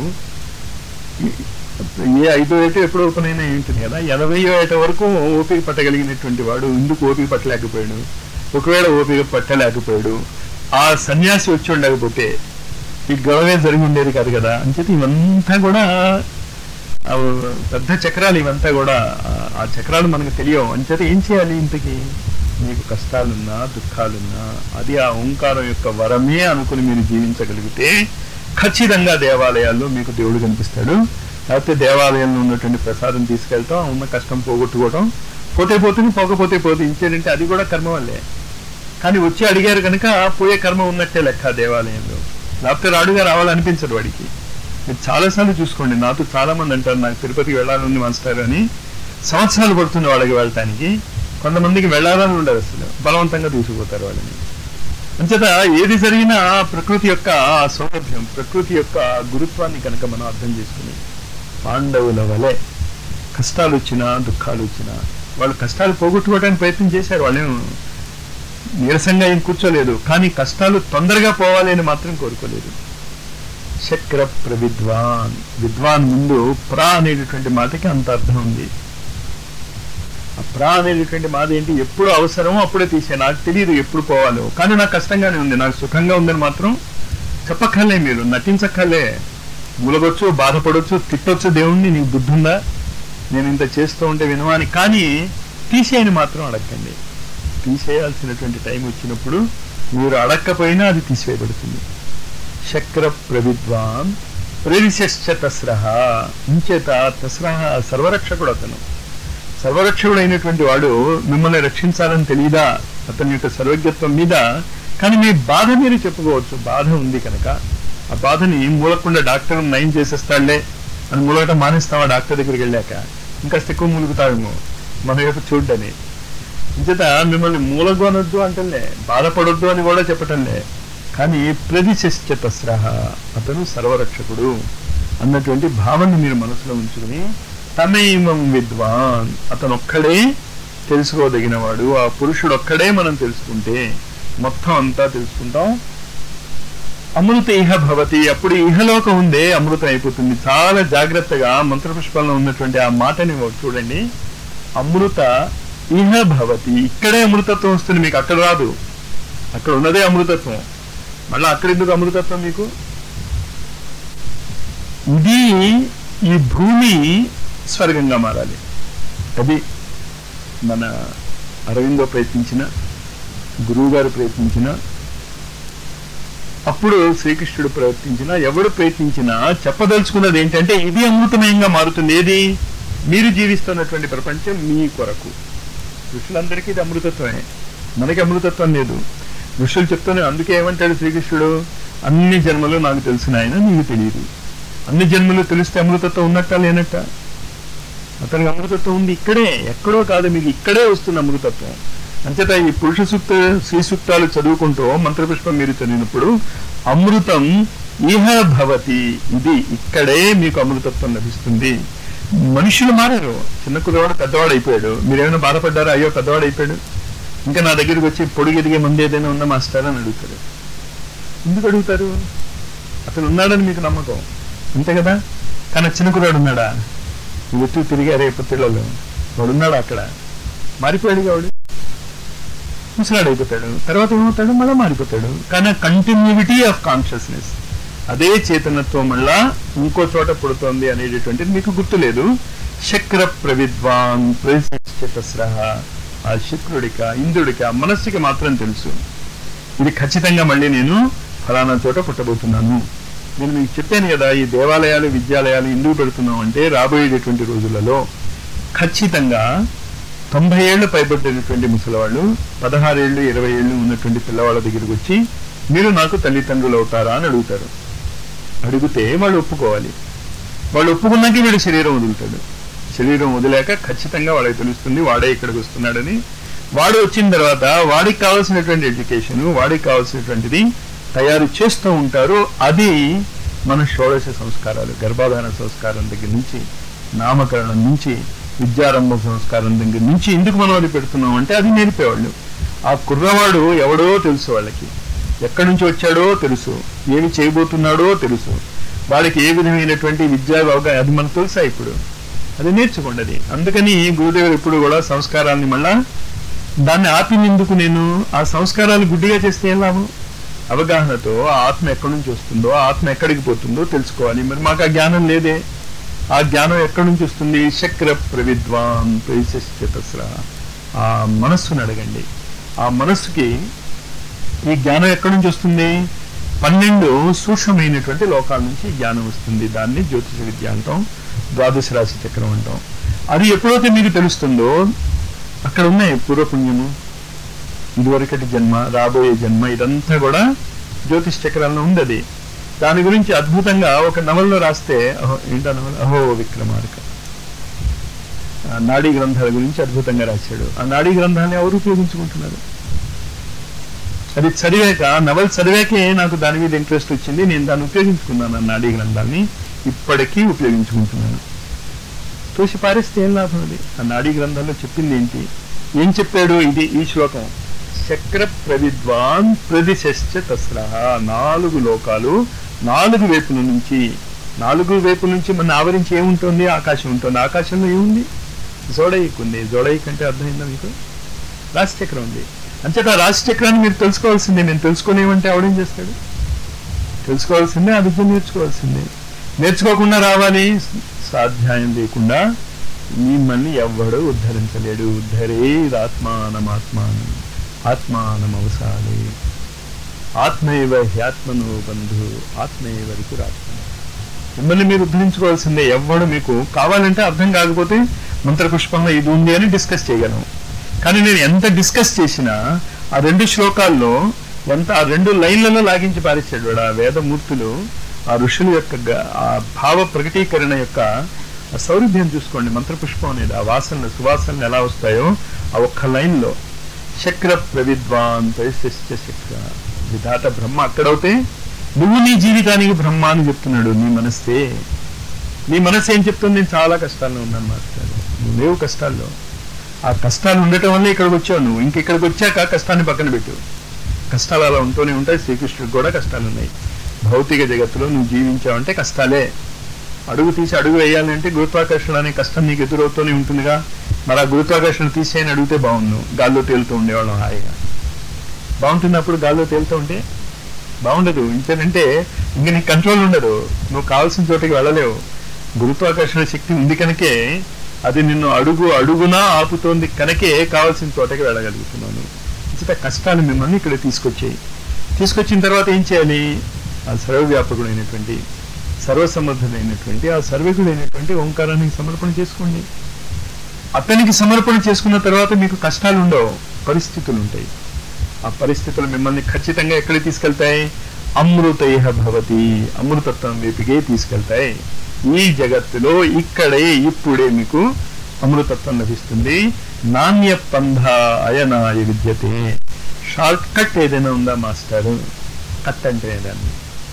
ఏ ఐదో ఏటో ఎప్పుడు ఓపెన్ అయినా ఏంటుంది కదా, ఎనభైయో ఏట వరకు ఓపిక పట్టగలిగినటువంటి వాడు ఎందుకు ఓపిక పట్టలేకపోయాడు? ఒకవేళ ఓపిక పట్టలేకపోయాడు, ఆ సన్యాసి వచ్చి ఉండకపోతే ఈ గొడవే జరిగి ఉండేది కాదు కదా. అంచేత ఇవంతా కూడా పెద్ద చక్రాలు, ఇవంతా కూడా ఆ చక్రాలు మనకు తెలియవు. అంచేత ఏం చేయాలి? ఇంతకీ మీకు కష్టాలున్నా దుఃఖాలున్నా అది ఆ ఓంకారం యొక్క వరమే అనుకుని మీరు జీవించగలిగితే ఖచ్చితంగా దేవాలయాల్లో మీకు దేవుడు కనిపిస్తాడు. లేకపోతే దేవాలయంలో ఉన్నటువంటి ప్రసాదం తీసుకెళ్తాం, ఉన్న కష్టం పోగొట్టుకోవటం, పోతే పోతుంది, పోకపోతే పోతే ఇచ్చేటంటే అది కూడా కర్మ వల్లే. కానీ వచ్చి అడిగారు కనుక పోయే కర్మ ఉన్నట్టే లెక్క దేవాలయంలో. లేకపోతే రాడుగా రావాలనిపించదు వాడికి. మీరు చాలాసార్లు చూసుకోండి. నాతో చాలా మంది అంటారు నాకు తిరుపతికి వెళ్ళాలని మాస్టర్ అని. సంవత్సరాలు పడుతుంది వాళ్ళకి వెళ్ళటానికి. కొంతమందికి వెళ్ళాలని ఉండదు, అసలు బలవంతంగా తీసుకుపోతారు వాళ్ళని. అంచేత ఏది జరిగినా ప్రకృతి యొక్క సౌలభ్యం, ప్రకృతి యొక్క గురుత్వాన్ని కనుక మనం అర్థం చేసుకుని పాండవుల వలె కష్టాలు వచ్చినా దుఃఖాలు వచ్చినా వాళ్ళు కష్టాలు పోగొట్టుకోవడానికి ప్రయత్నం చేశారు. వాళ్ళేం నీరసంగా ఏం కూర్చోలేదు. కానీ కష్టాలు తొందరగా పోవాలి అని మాత్రం కోరుకోలేదు. చక్ర ప్రవిద్వాన్, విద్వాన్ ముందు ప్రా అనేటటువంటి మాటకి అంత అర్థం ఉంది. ఆ ప్రా అనేటటువంటి మాట ఏంటి? ఎప్పుడు అవసరమో అప్పుడే తీసే. నాకు తెలియదు ఎప్పుడు పోవాలో, కానీ నాకు కష్టంగానే ఉంది, నాకు సుఖంగా ఉందని మాత్రం చెప్పక్కర్లే, మీరు నటించక్కర్లే. ములగొచ్చు, బాధపడవచ్చు, తిట్టొచ్చు దేవుణ్ణి, నీకు బుద్ధి ఉందా, నేను ఇంత చేస్తూ ఉంటే వినవాని. కానీ తీసేయని మాత్రం అడగండి. తీసేయాల్సినటువంటి టైం వచ్చినప్పుడు మీరు అడగకపోయినా అది తీసివేయబడుతుంది. శక్ర ప్రవిద్వాన్ ప్రవిశశ్చ తస్రహ. ఇంచేత తస్రహ సర్వరక్షకుడు అతను. సర్వరక్షకుడు అయినటువంటి వాడు మిమ్మల్ని రక్షించాలని తెలియదా అతని యొక్క సర్వజ్ఞత్వం మీద? కానీ మీ బాధ మీరు చెప్పుకోవచ్చు. బాధ ఉంది కనుక ఆ బాధని మూలకుండా డాక్టర్ నయం చేసేస్తాడులే అని మూలగట మానేస్తావా? డాక్టర్ దగ్గరికి వెళ్ళాక ఇంకాస్త ఎక్కువ మూలుగుతావేమో మన యొక్క చూడ్డని. ఇంచేత మిమ్మల్ని మూలగొనొద్దు అంటలే, బాధపడొద్దు అని కూడా చెప్పటంలే. కానీ ప్రతిశ్చ తస్రహ, అతను సర్వరక్షకుడు అన్నటువంటి భావాన్ని మీరు మనసులో ఉంచుకుని తమైవం విద్వాన్, అతను ఒక్కడే తెలుసుకోదగినవాడు. ఆ పురుషుడు ఒక్కడే మనం తెలుసుకుంటే మొత్తం అంతా తెలుసుకుంటాం. అమృత ఇహ భవతి, అప్పుడు ఇహలోకం ఉందే అమృతం అయిపోతుంది. చాలా జాగ్రత్తగా మంత్రపుష్పంలో ఉన్నటువంటి ఆ మాటని చూడండి. అమృత ఇహ భవతి, ఇక్కడే అమృతత్వం వస్తుంది మీకు, అక్కడ రాదు. అక్కడ ఉన్నదే అమృతత్వం, మళ్ళీ అక్కడ ఎందుకు అమృతత్వం మీకు? ఇది ఈ భూమి స్వర్గంగా మారాలి. అది మన అరవిందో ప్రయత్నించిన, గురువు గారు ప్రయత్నించిన, అప్పుడు శ్రీకృష్ణుడు ప్రయత్నించిన, ఎవడు ప్రయత్నించినా చెప్పదలుచుకున్నది ఏంటంటే ఇది అమృతమయంగా మారుతుంది. ఏది? మీరు జీవిస్తున్నటువంటి ప్రపంచం మీ కొరకు. ఋషులందరికీ ఇది అమృతత్వమే, మనకి అమృతత్వం లేదు. ఋషులు చెప్తూనే, అందుకే ఏమంటాడు శ్రీకృష్ణుడు, అన్ని జన్మలు నాకు తెలిసిన ఆయన నీకు తెలియదు. అన్ని జన్మలు తెలిస్తే అమృతత్వం ఉన్నట్ట లేనట్ట? అతనికి అమృతత్వం ఉంది ఇక్కడే, ఎక్కడో కాదు, మీకు ఇక్కడే వస్తుంది అమృతత్వం. అంచేత ఈ పురుష సూక్త శ్రీ సూక్తాలు చదువుకుంటూ మంత్రపుష్పం మీరు చదివినప్పుడు అమృతం ఇహ భవతి, ఇది ఇక్కడే మీకు అమృతత్వం లభిస్తుంది. మనుషులు మారారు. చిన్న కుర్రవాడు పెద్దవాడు అయిపోయాడు. మీరేమైనా బాధపడ్డారా? అయ్యో పెద్దవాడు అయిపోయాడు, ఇంకా నా దగ్గరికి వచ్చి పొడుగు ఎదిగే మంది ఏదైనా ఉందా మాస్టర్ అని అడుగుతారు. ఎందుకు అడుగుతారు? అతను ఉన్నాడని మీకు నమ్మకం, అంతే కదా. కానీ చిన్న కుర్రాడు ఉన్నాడా? వెతుకు తిరిగారే పొత్తిళ్ళలో, వాడు ఉన్నాడు అక్కడ, మారిపోయాడు. వాడు ముసలాడు అయిపోతాడు, తర్వాత ఏమవుతాడు? మళ్ళీ మారిపోతాడు. కానీ కంటిన్యూటీ ఆఫ్ కాన్షియస్నెస్, అదే చైతన్యత్వం మళ్ళా ఇంకో చోట పుడుతోంది అనేటటువంటిది మీకు గుర్తులేదు. శక్ర ప్రవిద్వాన్ ప్రతిశ్చతస్రః, ఆ శుక్రుడిక ఇంద్రుడికి ఆ మనస్సుకి మాత్రం తెలుసు ఇది ఖచ్చితంగా మళ్ళీ నేను ఫలానా చోట పుట్టబోతున్నాను. నేను మీకు చెప్పాను కదా, ఈ దేవాలయాలు విద్యాలయాలు ఎందుకు పెడుతున్నాం అంటే రాబోయేటటువంటి రోజులలో ఖచ్చితంగా తొంభై ఏళ్ళు పైబడ్డేటువంటి ముసలివాళ్ళు, పదహారేళ్ళు ఇరవై ఏళ్ళు ఉన్నటువంటి పిల్లవాళ్ళ దగ్గరికి వచ్చి మీరు నాకు తల్లిదండ్రులు అవుతారా అని అడుగుతారు. అడిగితే వాళ్ళు ఒప్పుకోవాలి. వాళ్ళు ఒప్పుకున్నాక వీడు శరీరం వదులుతాడు. శరీరం వదిలేక ఖచ్చితంగా వాళ్ళకి తెలుస్తుంది వాడే ఇక్కడికి వస్తున్నాడని. వాడు వచ్చిన తర్వాత వాడికి కావాల్సినటువంటి ఎడ్యుకేషన్, వాడికి కావాల్సినటువంటిది తయారు చేస్తూ ఉంటారు. అది మన షోడశ సంస్కారాలు, గర్భాధారణ సంస్కారం దగ్గర నుంచి, నామకరణం నుంచి, విద్యారంభ సంస్కారం దగ్గర నుంచి ఎందుకు మనం అది పెడుతున్నాం అంటే అది నేర్పేవాళ్ళు. ఆ కుర్రవాడు ఎవడో తెలుసు, వాళ్ళకి ఎక్కడి నుంచి వచ్చాడో తెలుసు, ఏమి చేయబోతున్నాడో తెలుసు, వాడికి ఏ విధమైనటువంటి విద్యా అవగాహన అది మనకు తెలుసా. ఇప్పుడు అది నేర్చుకోండి. అది అందుకని గురుదేవుడు ఎప్పుడు కూడా సంస్కారాన్ని మళ్ళా దాన్ని ఆపినందుకు, నేను ఆ సంస్కారాలు గుడ్డిగా చేస్తే ఏం లాభం? అవగాహనతో ఆ ఆత్మ ఎక్కడి నుంచి వస్తుందో, ఆ ఆత్మ ఎక్కడికి పోతుందో తెలుసుకోవాలి. మరి మాకు ఆ జ్ఞానం లేదే. ఆ జ్ఞానం ఎక్కడి నుంచి వస్తుంది? శక్ర ప్రవిద్వాన్ ప్రతిశ్చతస్రః, ఆ మనస్సును అడగండి. ఆ మనస్సుకి ఈ జ్ఞానం ఎక్కడి నుంచి వస్తుంది? పన్నెండు సూక్ష్మమైనటువంటి లోకాల నుంచి జ్ఞానం వస్తుంది. దాన్ని జ్యోతిష విద్య అంటాం, ద్వాదశ రాశి చక్రం అంటాం. అది ఎప్పుడైతే మీకు తెలుస్తుందో అక్కడ ఉన్నాయి పూర్వపుణ్యము, ఇదివరకటి జన్మ, రాబోయే జన్మ, ఇదంతా కూడా జ్యోతిష్ చక్రాల్లో ఉంది. అది దాని గురించి అద్భుతంగా ఒక నవల్లో రాస్తే, అహో ఏంటో నవల, అహో విక్రమార్క, నాడీ గ్రంథాల గురించి అద్భుతంగా రాశాడు. ఆ నాడీ గ్రంథాన్ని ఎవరు ఉపయోగించుకుంటున్నారు? అది చదివాక, నవల్ చదివాకే నాకు దాని మీద ఇంట్రెస్ట్ వచ్చింది. నేను దాన్ని ఉపయోగించుకున్నాను. ఆ నాడీ గ్రంథాన్ని ఇప్పటికీ ఉపయోగించుకుంటున్నాను. తోసి పారేస్తే ఏం లాభం? అది ఆ నాడీ గ్రంథాల్లో చెప్పింది ఏంటి? ఏం చెప్పాడు? ఇది ఈ శ్లోకం, చక్ర ప్రవిద్వాన్ ప్రతిశ్చ తస్రః, నాలుగు లోకాలు, నాలుగు వైపుల నుంచి, నాలుగు వైపుల నుంచి మన ఆవరించి ఏముంటుంది? ఆకాశం ఉంటుంది. ఆకాశంలో ఏముంది? జోడైక్ ఉంది. జోడైక్ అంటే అర్థమైందా మీకు? రాశిచక్రం ఉంది. అంచేత ఆ రాశిచక్రాన్ని మీరు తెలుసుకోవాల్సిందే. నేను తెలుసుకునేమంటే ఆవిడేం చేస్తాడు? తెలుసుకోవాల్సిందే, ఆ విద్య నేర్చుకోవాల్సిందే. నేర్చుకోకుండా రావాలి, స్వాధ్యాయం లేకుండా మిమ్మల్ని ఎవ్వడూ ఉద్ధరించలేడు. ఉద్ధరే ఆత్మానమాత్మానం ఆత్మానం అవసాలే. ఆత్మైవ హ్యాత్మను బంధు ఆత్మైవ రిపురాత్మ. మిమ్మల్ని మీరు ఉద్ధరించుకోవాల్సిందే. ఎవ్వడు మీకు కావాలంటే అర్థం కాకపోతే మంత్రపుష్పంలో ఇది ఉంది అని డిస్కస్ చేయగలను. కానీ నేను ఎంత డిస్కస్ చేసినా ఆ రెండు శ్లోకాల్లో ఎంత ఆ రెండు లైన్లలో లాగించి పారేశాడు వాడు. ఆ వేదమూర్తులు, ఆ ఋషుల యొక్క ఆ భావ ప్రకటీకరణ యొక్క సౌరభ్యం చూసుకోండి. మంత్రపుష్పం అనేది ఆ వాసనలు సువాసనలు ఎలా వస్తాయో ఆ ఒక్క లైన్లో శక్ర ప్రవిద్వాన్ పరిశిష్ట శక్ర విధాత బ్రహ్మ అక్కడవుతే నువ్వు నీ జీవితానికి బ్రహ్మ అని చెప్తున్నాడు. నీ మనస్సే నీ మనస్సు ఏం చెప్తుంది? నేను చాలా కష్టాల్లో ఉన్నాను మాట్లాడు. నువ్వు లేవు కష్టాల్లో. ఆ కష్టాలు ఉండటం వల్ల ఇక్కడికి వచ్చావు నువ్వు. ఇంకెక్కడికి వచ్చాక కష్టాన్ని పక్కన పెట్టు. కష్టాలు అలా ఉంటూనే ఉంటాయి. శ్రీకృష్ణుడికి కూడా కష్టాలు ఉన్నాయి. భౌతిక జగత్తులో నువ్వు జీవించావంటే కష్టాలే. అడుగు తీసి అడుగు వేయాలంటే గురుత్వాకర్షణ అనే కష్టం నీకు ఎదురవుతూనే ఉంటుందిగా. మరి ఆ గురుత్వాకర్షణ తీసేయని అడిగితే బాగుండు. గాల్లో తేలుతూ ఉండేవాళ్ళం హాయిగా. బాగుంటున్నప్పుడు గాల్లో తేలుతూ ఉంటే బాగుండదు. ఇంకేంటంటే ఇంక నీకు కంట్రోల్ ఉండదు. నువ్వు కావాల్సిన చోటకి వెళ్ళలేవు. గురుత్వాకర్షణ శక్తి ఉంది కనుకే అది నిన్ను అడుగు అడుగునా ఆపుతోంది కనుకే కావాల్సిన చోటకి వెళ్ళగలుగుతున్నాను. ఇంత కష్టాలు మిమ్మల్ని ఇక్కడ తీసుకొచ్చాయి. తీసుకొచ్చిన తర్వాత ఏం చేయాలి? ఆ సర్వవ్యాపకుడైనటువంటి సర్వసమర్థుడైనటువంటి ఆ సర్వకుడైనటువంటి ఓంకారానికి సమర్పణ చేసుకోండి. అతనికి సమర్పణ చేసుకున్న తర్వాత మీకు కష్టాలు ఉండవు, పరిస్థితులు ఉంటాయి. ఆ పరిస్థితులు మిమ్మల్ని ఖచ్చితంగా ఎక్కడికి తీసుకెళ్తాయి? అమృతైహ భవతి, అమృతత్వం వైపుకే తీసుకెళ్తాయి. ఈ జగత్తులో ఇక్కడే ఇప్పుడే మీకు అమృతత్వం లభిస్తుంది. నాణ్య పంధ అయనాయ విద్యతే. షార్ట్ కట్ ఏదైనా ఉందా మాస్టర్? కట్ అంటే ఏదాన్ని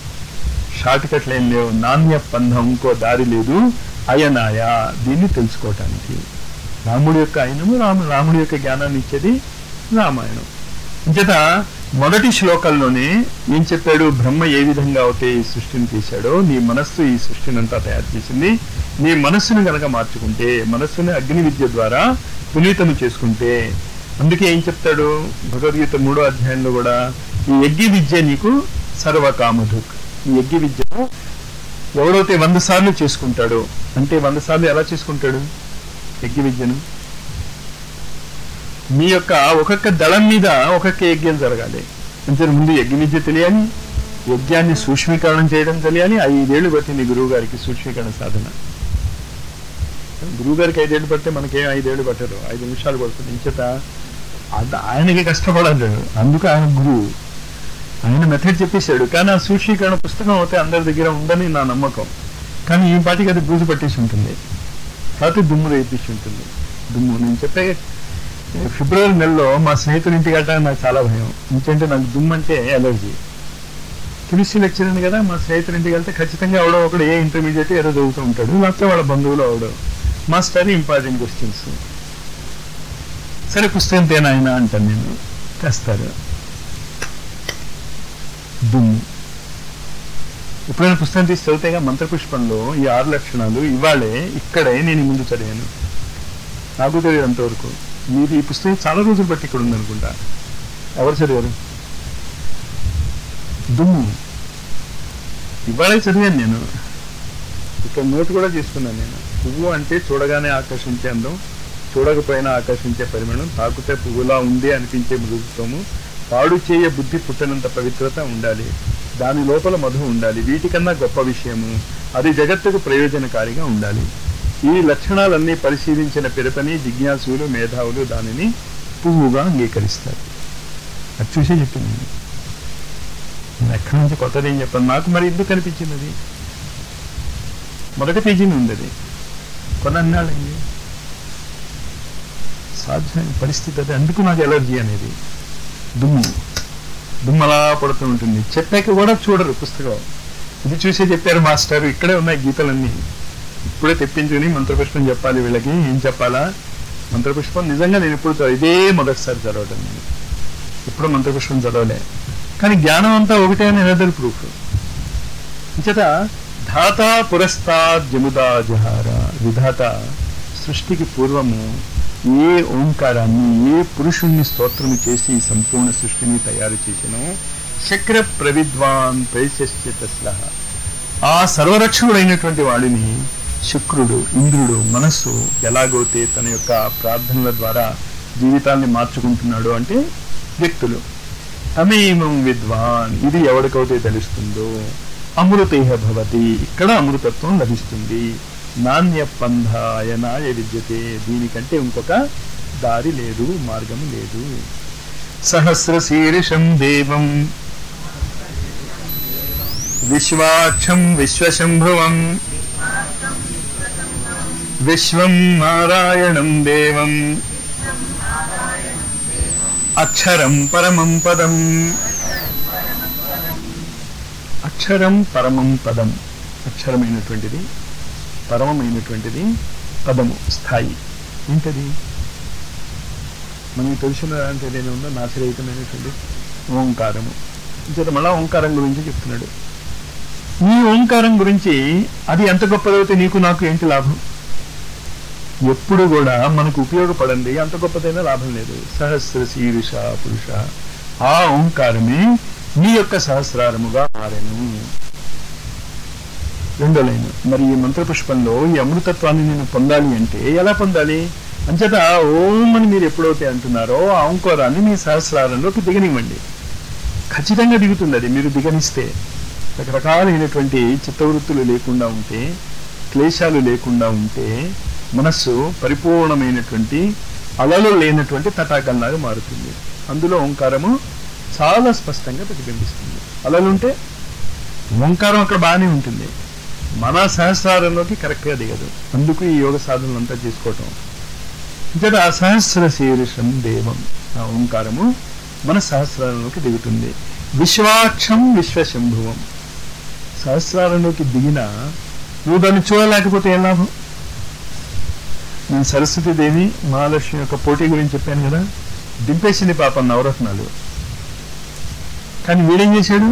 షార్ట్ కట్లు ఏం లేవు. నాణ్య పంధం ఇంకో దారి లేదు. అయనాయ దీన్ని తెలుసుకోవటానికి రాముడి యొక్క ఆయనము రాము రాముడి యొక్క జ్ఞానాన్ని ఇచ్చేది రామాయణం. ఇంచేత మొదటి శ్లోకంలోనే ఏం చెప్పాడు? బ్రహ్మ ఏ విధంగా అయితే ఈ సృష్టిని తీశాడో నీ మనస్సు ఈ సృష్టిని అంతా తయారు చేసింది. నీ మనస్సును కనుక మార్చుకుంటే, మనస్సుని అగ్ని విద్య ద్వారా పునీతము చేసుకుంటే, అందుకే ఏం చెప్తాడు భగవద్గీత మూడో అధ్యాయంలో కూడా, ఈ యజ్ఞ విద్య నీకు సర్వకామధుక్. ఈ యజ్ఞ విద్యను ఎవరైతే వంద సార్లు చేసుకుంటాడో, అంటే వంద సార్లు ఎలా చేసుకుంటాడు యజ్ఞ విద్యను? మీ యొక్క ఒక్కొక్క దళం మీద ఒక్కొక్క యజ్ఞం జరగాలి. అంటే ముందు యజ్ఞ విద్య తెలియాలి, యజ్ఞాన్ని సూక్ష్మీకరణం చేయడం తెలియాలి. ఐదేళ్లు పట్టింది గురువు గారికి సూక్ష్మీకరణ సాధన. గురువు గారికి ఐదేళ్లు పడితే మనకేం ఐదేళ్లు పట్టరు, ఐదు నిమిషాలు పడుతుంది. ఇంచేత ఆయనకి కష్టపడాలి. అందుకు ఆయన గురువు, ఆయన మెథడ్ చెప్పేశాడు. కానీ ఆ సూక్ష్మీకరణ పుస్తకం అయితే అందరి దగ్గర ఉందని నా నమ్మకం. కానీ ఈ పాటికి అది బూజు పట్టేసి ఉంటుంది, కాబట్టి దుమ్ము రేపించి ఉంటుంది. దుమ్ము నేను చెప్పే ఫిబ్రవరి నెలలో మా స్నేహితుడి ఇంటికి వెళ్ళడానికి నాకు చాలా భయం. ఎందుకంటే నాకు దుమ్ము అంటే ఎలర్జీ. కెమిస్ట్రీ లెక్చర్ ఉంది కదా, మా స్నేహితుడి ఇంటికి వెళ్తే ఖచ్చితంగా ఎవడో ఒకడు ఏ ఇంటర్మీడియట్ ఏదో చదువుతూ ఉంటాడు, లేకపోతే వాళ్ళ బంధువులు అవడో మాస్టర్ ఇంపార్టెంట్ క్వశ్చన్స్. సరే పుస్తకం తేనాయన అంటాను నేను, తెస్తారు. దుమ్ము. ఎప్పుడైనా పుస్తకం తీసి చదివితేగా మంత్రపుష్పంలో ఈ ఆరు లక్షణాలు ఇవాళే ఇక్కడే నేను ముందు చదివాను. నాకు తెలియదు అంతవరకు. మీరు ఈ పుస్తకం చాలా రోజులు బట్టి ఇక్కడ ఉందనుకుంటా. ఎవరు చదివారు? దుమ్ము ఇవాళే చదివాను నేను. ఇక్కడ నోటు కూడా చేసుకున్నాను నేను. పువ్వు అంటే చూడగానే ఆకర్షించే అందం, చూడకపోయినా ఆకర్షించే పరిమాణం, తాకుతే పువ్వులా ఉంది అనిపించే మృదుత్వము, పాడు చేయ బుద్ధి పుట్టనంత పవిత్రత ఉండాలి, దాని లోపల మధు ఉండాలి, వీటికన్నా గొప్ప విషయము అది జగత్తుకు ప్రయోజనకారిగా ఉండాలి. ఈ లక్షణాలన్నీ పరిశీలించిన పిరపని జిజ్ఞాసులు మేధావులు దానిని పువ్వుగా అంగీకరిస్తారు. అది చూసే చెప్పింది. నేను ఎక్కడి నుంచి కొత్తది ఏం చెప్పాను, నాకు మరి ఎందుకు కనిపించింది అది? మొదటి పేజీని ఉంది అది, కొన్ని అన్నాళ్ళండి. సాధ్యమైన పరిస్థితి అది. అందుకు నాకు ఎలర్జీ అనేది. దుమ్ము దుమ్ము అలా పడుతూ ఉంటుంది. చెప్పాక కూడా చూడరు పుస్తకం. ఇది చూసే చెప్పారు మాస్టర్, ఇక్కడే ఉన్నాయి గీతలన్నీ, ఇప్పుడే తెప్పించుకుని మంత్రపుష్పం చెప్పాలి వీళ్ళకి. ఏం చెప్పాలా? మంత్రపుష్పం నిజంగా నేను ఇప్పుడు ఇదే మొదటిసారి చదవటం. నేను ఇప్పుడు మంత్రపుష్పం చదవలే, కానీ జ్ఞానం అంతా ఒకటే అని ఎనదర్ ప్రూఫ్. ఇంచేత ధాత పురస్తాద్ జముదా జహార. విధాత సృష్టికి పూర్వము ఏ ఓంకారాన్ని, ఏ పురుషుణ్ణి స్తోత్రము చేసి సంపూర్ణ సృష్టిని తయారు చేసినో శక్ర ప్రవిద్వాన్ ప్రైశ్చిత. ఆ సర్వరక్షకుడైనటువంటి వాడిని శుక్రుడు, ఇంద్రుడు మనస్సు ఎలాగైతే తన యొక్క ప్రార్థనల ద్వారా జీవితాన్ని మార్చుకుంటున్నాడు అంటే వ్యక్తులు తమేమం విద్వాన్, ఇది ఎవరికైతే తెలుస్తుందో అమృతేహ భవతి, ఇక్కడ అమృతత్వం లభిస్తుంది. నాణ్య పంధాయనాయ విద్యతే, దీనికంటే ఇంకొక దారి లేదు, మార్గం లేదు. సహస్ర శీర్షం దేవం విశ్వాక్షం విశ్వశంభువం విశ్వం నారాయణం దేవం అక్షరం పరమం పదం. అక్షరం పరమం పదం, అక్షరమైనటువంటిది పరమమైనటువంటిది పదము, స్థాయి. ఏంటది? మనకి తెలిసిన అంటే ఏదైనా ఉందో నాశరహితమైనటువంటి ఓంకారము. ఇంత మళ్ళా ఓంకారం గురించి చెప్తున్నాడు. ఈ ఓంకారం గురించి అది ఎంత గొప్పదైతే నీకు నాకు ఏంటి లాభం? ఎప్పుడు కూడా మనకు ఉపయోగపడండి అంత గొప్పదైన లాభం లేదు. సహస్ర శీర్ష పురుష, ఆ ఓంకారమే నీ యొక్క సహస్రారముగా మారెను. రెండో లైన్, మరి ఈ మంత్రపుష్పంలో ఈ అమృతత్వాన్ని నేను పొందాలి అంటే ఎలా పొందాలి? అంచేత ఓం అని మీరు ఎప్పుడైతే అంటున్నారో ఆ ఓంకారాన్ని మీ సహస్రారంలోకి దిగనివ్వండి. ఖచ్చితంగా దిగుతుంది అది మీరు దిగనిస్తే. రకరకాలైనటువంటి చిత్తవృత్తులు లేకుండా ఉంటే, క్లేశాలు లేకుండా ఉంటే మనస్సు పరిపూర్ణమైనటువంటి అలలు లేనటువంటి తటాకంలాగా మారుతుంది. అందులో ఓంకారము చాలా స్పష్టంగా ప్రతిబింబిస్తుంది. అలలుంటే ఓంకారం అక్కడ బాగానే ఉంటుంది, మన సహస్రారంలోకి కరెక్ట్గా దిగదు. అందుకు ఈ యోగ సాధనలు అంతా చేసుకోవటం. ఇక్కడ ఆ సహస్ర శీర్షం దేవం, ఆ ఓంకారము మన సహస్రారంలోకి దిగుతుంది. విశ్వాక్షం విశ్వశంభువం, సహస్రారంలోకి దిగినా నువ్వు దాన్ని చూడలేకపోతే ఏం లాభం? నేను సరస్వతీదేవి మహాలక్ష్మి యొక్క పోటీ గురించి చెప్పాను కదా, దింపేసింది పాపం నవరత్నాలు. కానీ వీడేం చేశాడు?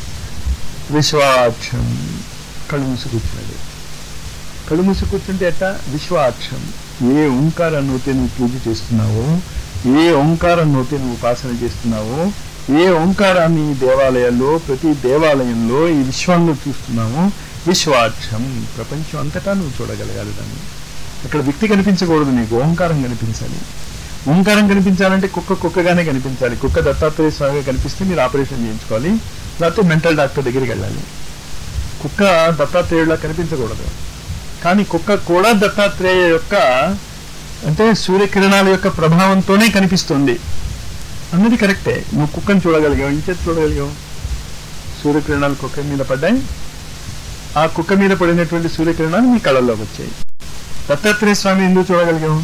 విశ్వాక్షం, కళ్ళు మూసి కూర్చున్నాడు. కళ్ళు మూసి కూర్చుంటే ఎట్టా? విశ్వాక్షం, ఏ ఓంకారాన్ని అయితే నువ్వు పూజ చేస్తున్నావో, ఏ ఓంకారాన్ని అయితే నువ్వు ఉపాసన చేస్తున్నావో, ఏ ఓంకారాన్ని దేవాలయాల్లో ప్రతి దేవాలయంలో ఈ విశ్వంలో చూస్తున్నావో, విశ్వాక్షం, ప్రపంచం అంతటా నువ్వు చూడగలగాలి దాన్ని. అక్కడ వ్యక్తి కనిపించకూడదు, నీకు ఓంకారం కనిపించాలి. ఓంకారం కనిపించాలంటే కుక్క కుక్కగానే కనిపించాలి. కుక్క దత్తాత్రేయ స్వామిగా కనిపిస్తే మీరు ఆపరేషన్ చేయించుకోవాలి, లేకపోతే మెంటల్ డాక్టర్ దగ్గరికి వెళ్ళాలి. కుక్క దత్తాత్రేయులా కనిపించకూడదు, కానీ కుక్క కూడా దత్తాత్రేయ యొక్క అంటే సూర్యకిరణాల యొక్క ప్రభావంతోనే కనిపిస్తుంది అన్నది కరెక్టే. నువ్వు కుక్కను చూడగలిగావు, ఇంచేది చూడగలిగావు? సూర్యకిరణాలు కుక్క మీద పడ్డాయి, ఆ కుక్క మీద పడినటువంటి సూర్యకిరణాలు మీ కళ్ళల్లోకి వచ్చాయి. దత్తాత్రేయ స్వామి ఎందుకు చూడగలిగావు?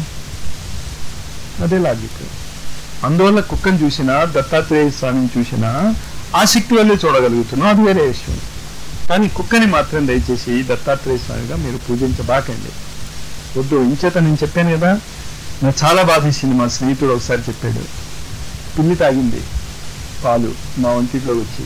అదే లాజిక్. అందువల్ల కుక్కను చూసినా దత్తాత్రేయ స్వామిని చూసినా ఆసక్తి వల్లే చూడగలుగుతున్నావు, అది వేరే విషయం. కానీ కుక్కని మాత్రం దయచేసి దత్తాత్రేయ స్వామిగా మీరు పూజించబాకండి, వద్దు. ఇంచేత నేను చెప్పాను కదా, నాకు చాలా బాధేసింది. మా స్నేహితుడు ఒకసారి చెప్పాడు, పిల్లి తాగింది పాలు మా వంటిలో వచ్చి.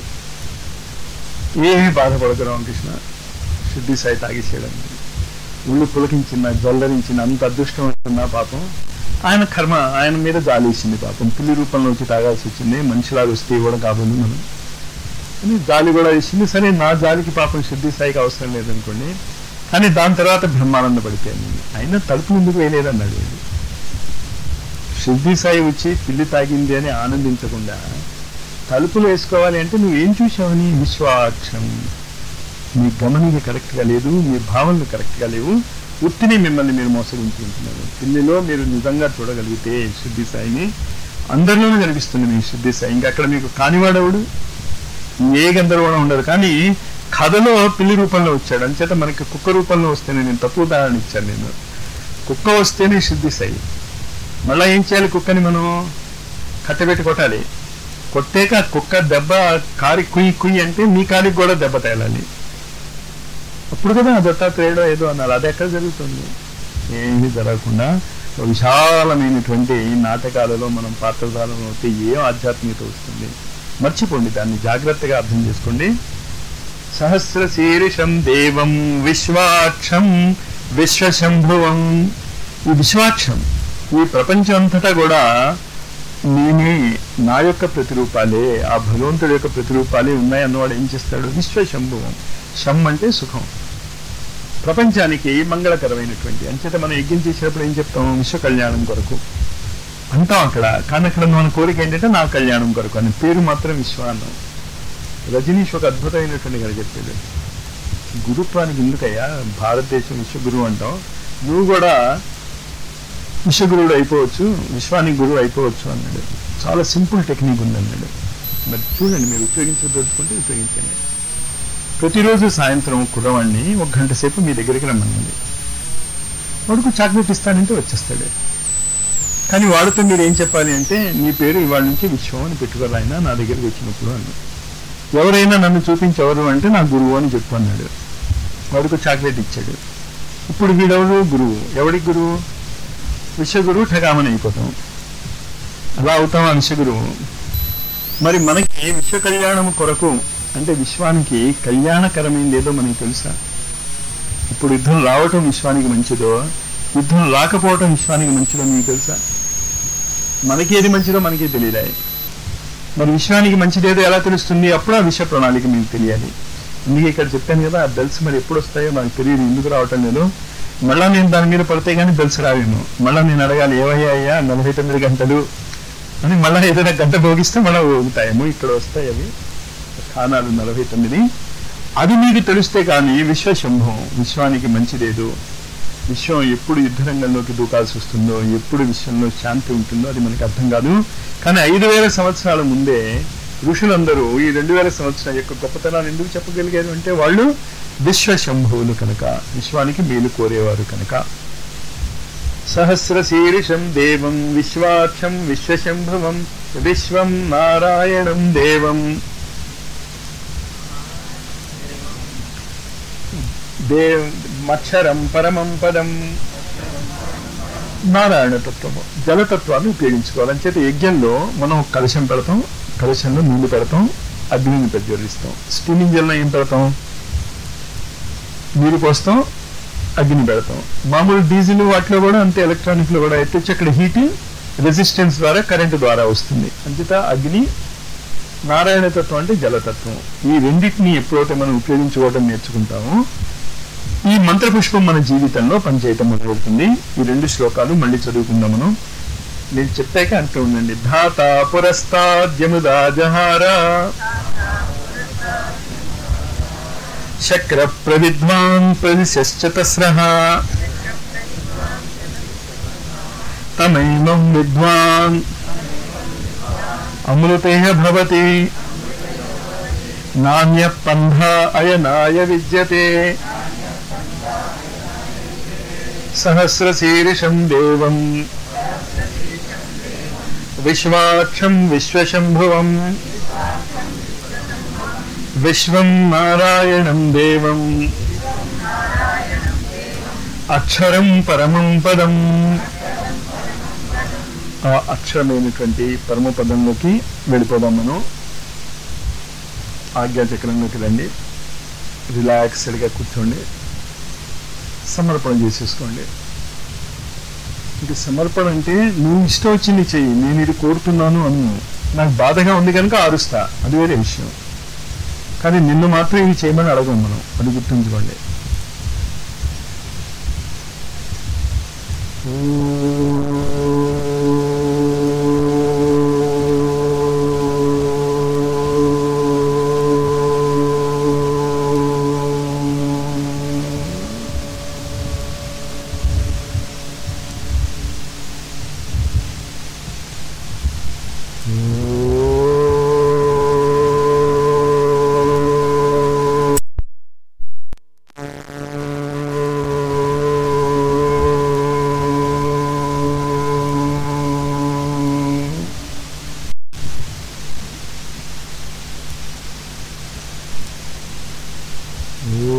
ఏమీ బాధపడకు రామకృష్ణ, సిద్ధి సాయి తాగేసేయడం. ఒళ్ళు పులకించిన, జల్లరించిన, అంత అదృష్టం ఉంటున్నా పాపం. ఆయన కర్మ, ఆయన మీద జాలేసింది పాపం. పిల్లి రూపంలో వచ్చి తాగాల్సి వచ్చింది, మనిషిలాగా వస్తే ఇవ్వడం కాబోలు మనం అని జాలి కూడా వేసింది. సరే, నా జాలికి పాపం సిద్ధి సాయికి అవసరం లేదనుకోండి, కానీ దాని తర్వాత బ్రహ్మానంద పడిపోయాను. అయినా తలుపు ముందుకు వేయలేదన్నాడు. సిద్ధి సాయి వచ్చి పిల్లి తాగింది అని ఆనందించకుండా తలుపులు వేసుకోవాలి అంటే నువ్వేం చూసావని? విశ్వాక్షం, మీ గమనిక కరెక్ట్గా లేదు, మీ భావనలు కరెక్ట్గా లేవు, ఉత్తిని మిమ్మల్ని మీరు మోసగించుకుంటున్నారు. పిల్లిలో మీరు నిజంగా చూడగలిగితే సిద్ధి సాయిని అందరిలోనూ కనిపిస్తుంది మీ సిద్ధి సాయి. ఇంకా అక్కడ మీకు కానివాడవుడు, ఏ గందరగోళం ఉండదు. కానీ కథలో పిల్లి రూపంలో వచ్చాడు, అంచేత మనకి కుక్క రూపంలో వస్తేనే, నేను తప్పు ఉదాహరణ ఇచ్చాను. నేను కుక్క వస్తేనే సిద్ధి సాయి. మళ్ళీ ఏం చేయాలి? కుక్కని మనం కట్టబెట్టి కొట్టాలి. కొట్టాక కుక్క దెబ్బ కారి కుయ్యి కుయ్యి అంటే మీ కాలికి కూడా దెబ్బ తేలాలి. అప్పుడు కదా దత్తాత్రేయుడో ఏదో అన్నారు. అది ఎక్కడ జరుగుతుంది? ఏమీ జరగకుండా విశాలమైనటువంటి నాటకాలలో మనం పాత్రధారం అవుతే ఏం ఆధ్యాత్మికత వస్తుంది? మర్చిపోండి, దాన్ని జాగ్రత్తగా అర్థం చేసుకోండి. సహస్ర శీర్షం దేవం విశ్వాక్షం విశ్వశంభువం. ఈ విశ్వాక్షం, ఈ ప్రపంచం అంతటా కూడా నేనే, నా యొక్క ప్రతిరూపాలే, ఆ భగవంతుడి యొక్క ప్రతిరూపాలే ఉన్నాయి అన్నవాడు ఏం చేస్తాడు? విశ్వశంభువం. శం అంటే సుఖం, ప్రపంచానికి మంగళకరమైనటువంటి. అంచేత మనం యజ్ఞం చేసేటప్పుడు ఏం చెప్తాం? విశ్వ కళ్యాణం కొరకు. అంటాం అక్కడ. కానీ అక్కడ మన కోరిక ఏంటంటే నా కళ్యాణం కొరకు అని. పేరు మాత్రం విశ్వానం. రజనీష్ ఒక అద్భుతమైనటువంటి గారు చెప్పాడు, గురుత్వానికి ఎందుకయ్యా భారతదేశం విశ్వగురువు అంటాం, నువ్వు కూడా విశ్వగురువుడు అయిపోవచ్చు, విశ్వానికి గురువు అయిపోవచ్చు అన్నాడు. చాలా సింపుల్ టెక్నిక్ ఉందన్నాడు. మరి చూడండి, మీరు ఉపయోగించదలుచుకుంటే ఉపయోగించండి. ప్రతిరోజు సాయంత్రం కుర్రవాడిని ఒక గంట సేపు మీ దగ్గరికి రమ్మనండి. వాడుకు చాక్లెట్ ఇస్తానంటే వచ్చేస్తాడు. కానీ వాడితో మీరు ఏం చెప్పాలి అంటే, నీ పేరు ఇవాళ నుంచి విశ్వం అని పెట్టుకోవాలి ఆయన నా దగ్గరికి వచ్చినప్పుడు అన్న. ఎవరైనా నన్ను చూపించెవరు అంటే నా గురువు అని చెప్పు అన్నాడు. వాడికి చాక్లెట్ ఇచ్చాడు. ఇప్పుడు వీడెవరు గురువు? ఎవడికి గురువు? విశ్వగురువు. ఠగామని అయిపోతాం. అలా అవుతాం ఆ విశ్వగురువు. మరి మనకి విశ్వ కళ్యాణం కొరకు అంటే విశ్వానికి కళ్యాణకరమైంది ఏదో మనకి తెలుసా? ఇప్పుడు యుద్ధం రావటం విశ్వానికి మంచిదో, యుద్ధం రాకపోవటం విశ్వానికి మంచిదో మీకు తెలుసా? మనకి ఏది మంచిదో మనకి తెలియదా? మరి విశ్వానికి మంచిదేదో ఎలా తెలుస్తుంది? అప్పుడు ఆ విశ్వ ప్రణాళిక మీకు తెలియాలి. అందుకే ఇక్కడ చెప్పాను కదా, ఆ బెల్స్ మరి ఎప్పుడు వస్తాయో నాకు తెలియదు, ఎందుకు రావటం లేదు. మళ్ళా నేను దాని మీద పడితే కానీ బెల్స్ రావేమో. మళ్ళీ నేను అడగాలి, ఏవయ్యా అయ్యా నలభై తొమ్మిది గంటలు అని మళ్ళీ ఏదైనా గంట భోగిస్తే మళ్ళీ ఊగుతాయేమో. ఇక్కడ వస్తాయి అవి స్థానాలు నలభై తొమ్మిది. అది మీకు తెలిస్తే కానీ విశ్వశంభం, విశ్వానికి మంచిదేదో, విశ్వం ఎప్పుడు యుద్ధరంగంలోకి దూకాల్సి వస్తుందో, ఎప్పుడు విశ్వంలో శాంతి ఉంటుందో అది మనకి అర్థం కాదు. కానీ ఐదు వేల సంవత్సరాల ముందే ఋషులందరూ ఈ రెండు వేల సంవత్సరాల యొక్క గొప్పతనాన్ని ఎందుకు చెప్పగలిగారు అంటే వాళ్ళు విశ్వశంభువులు కనుక, విశ్వానికి మేలు కోరేవారు కనుక. సహస్ర శీర్షం దేవం విశ్వాక్షం విశ్వశంభవం విశ్వం నారాయణం దేవం దేవ్ మక్షరం పరమం పదం. నారాయణ తత్వము, జలతత్వాన్ని ఉపయోగించుకోవాలని చేత యజ్ఞంలో మనం కలశం పెడతాం, కలశంలో నీళ్లు పెడతాం, అగ్నిని ప్రజ్వలిస్తాం. స్టీమింగ్ జల్లో ఏం పెడతాం? నీరు పోస్తాం, అగ్ని పెడతాం. మామూలు డీజిల్ వాటిలో కూడా అంతే, ఎలక్ట్రానిక్ లో కూడా అయితే అక్కడ హీట్ రెసిస్టెన్స్ ద్వారా కరెంటు ద్వారా వస్తుంది. అంచేత అగ్ని నారాయణ తత్వం అంటే జలతత్వం. ఈ రెండింటిని ఎప్పుడైతే మనం ఉపయోగించుకోవడం నేర్చుకుంటామో ఈ మంత్రపుష్పం మన జీవితంలో పనిచేయటం మొదలవుతుంది. ఈ రెండు శ్లోకాలు మళ్ళీ చదువుకుందాం మనం. నేను చెప్పాక అంటూ ఉండండి. ధాత పురస్తాద్యముదా జహారా శక్ర ప్రవిద్వాన్ ప్రవిశ్చతస్రః తమైవం విద్వాన్ అమృతేహ భవతి నాణ్య పంధ అయనాయ విద్యతే సహస్రశీర్షం దేవం విశ్వాక్షం విశ్వశంభువం విశ్వం నారాయణం దేవం అక్షరం పరమం పదం. ఆ అక్షరమైనటువంటి పరమపదంలోకి వెళ్ళిపోదాం మనం. ఆజ్ఞాచక్రంలోకి రండి. రిలాక్స్డ్గా కూర్చోండి. సమర్పణ చేసేసుకోండి. ఇంక సమర్పణ అంటే నువ్వు ఇష్టం వచ్చింది చెయ్యి, నేను ఇది కోరుతున్నాను అను. నాకు బాధగా ఉంది కనుక ఆరుస్తా, అది వేరే విషయం. కానీ నిన్ను మాత్రం ఇవి చేయమని అడగం మనం, అది గుర్తుంచుకోండి. ఓ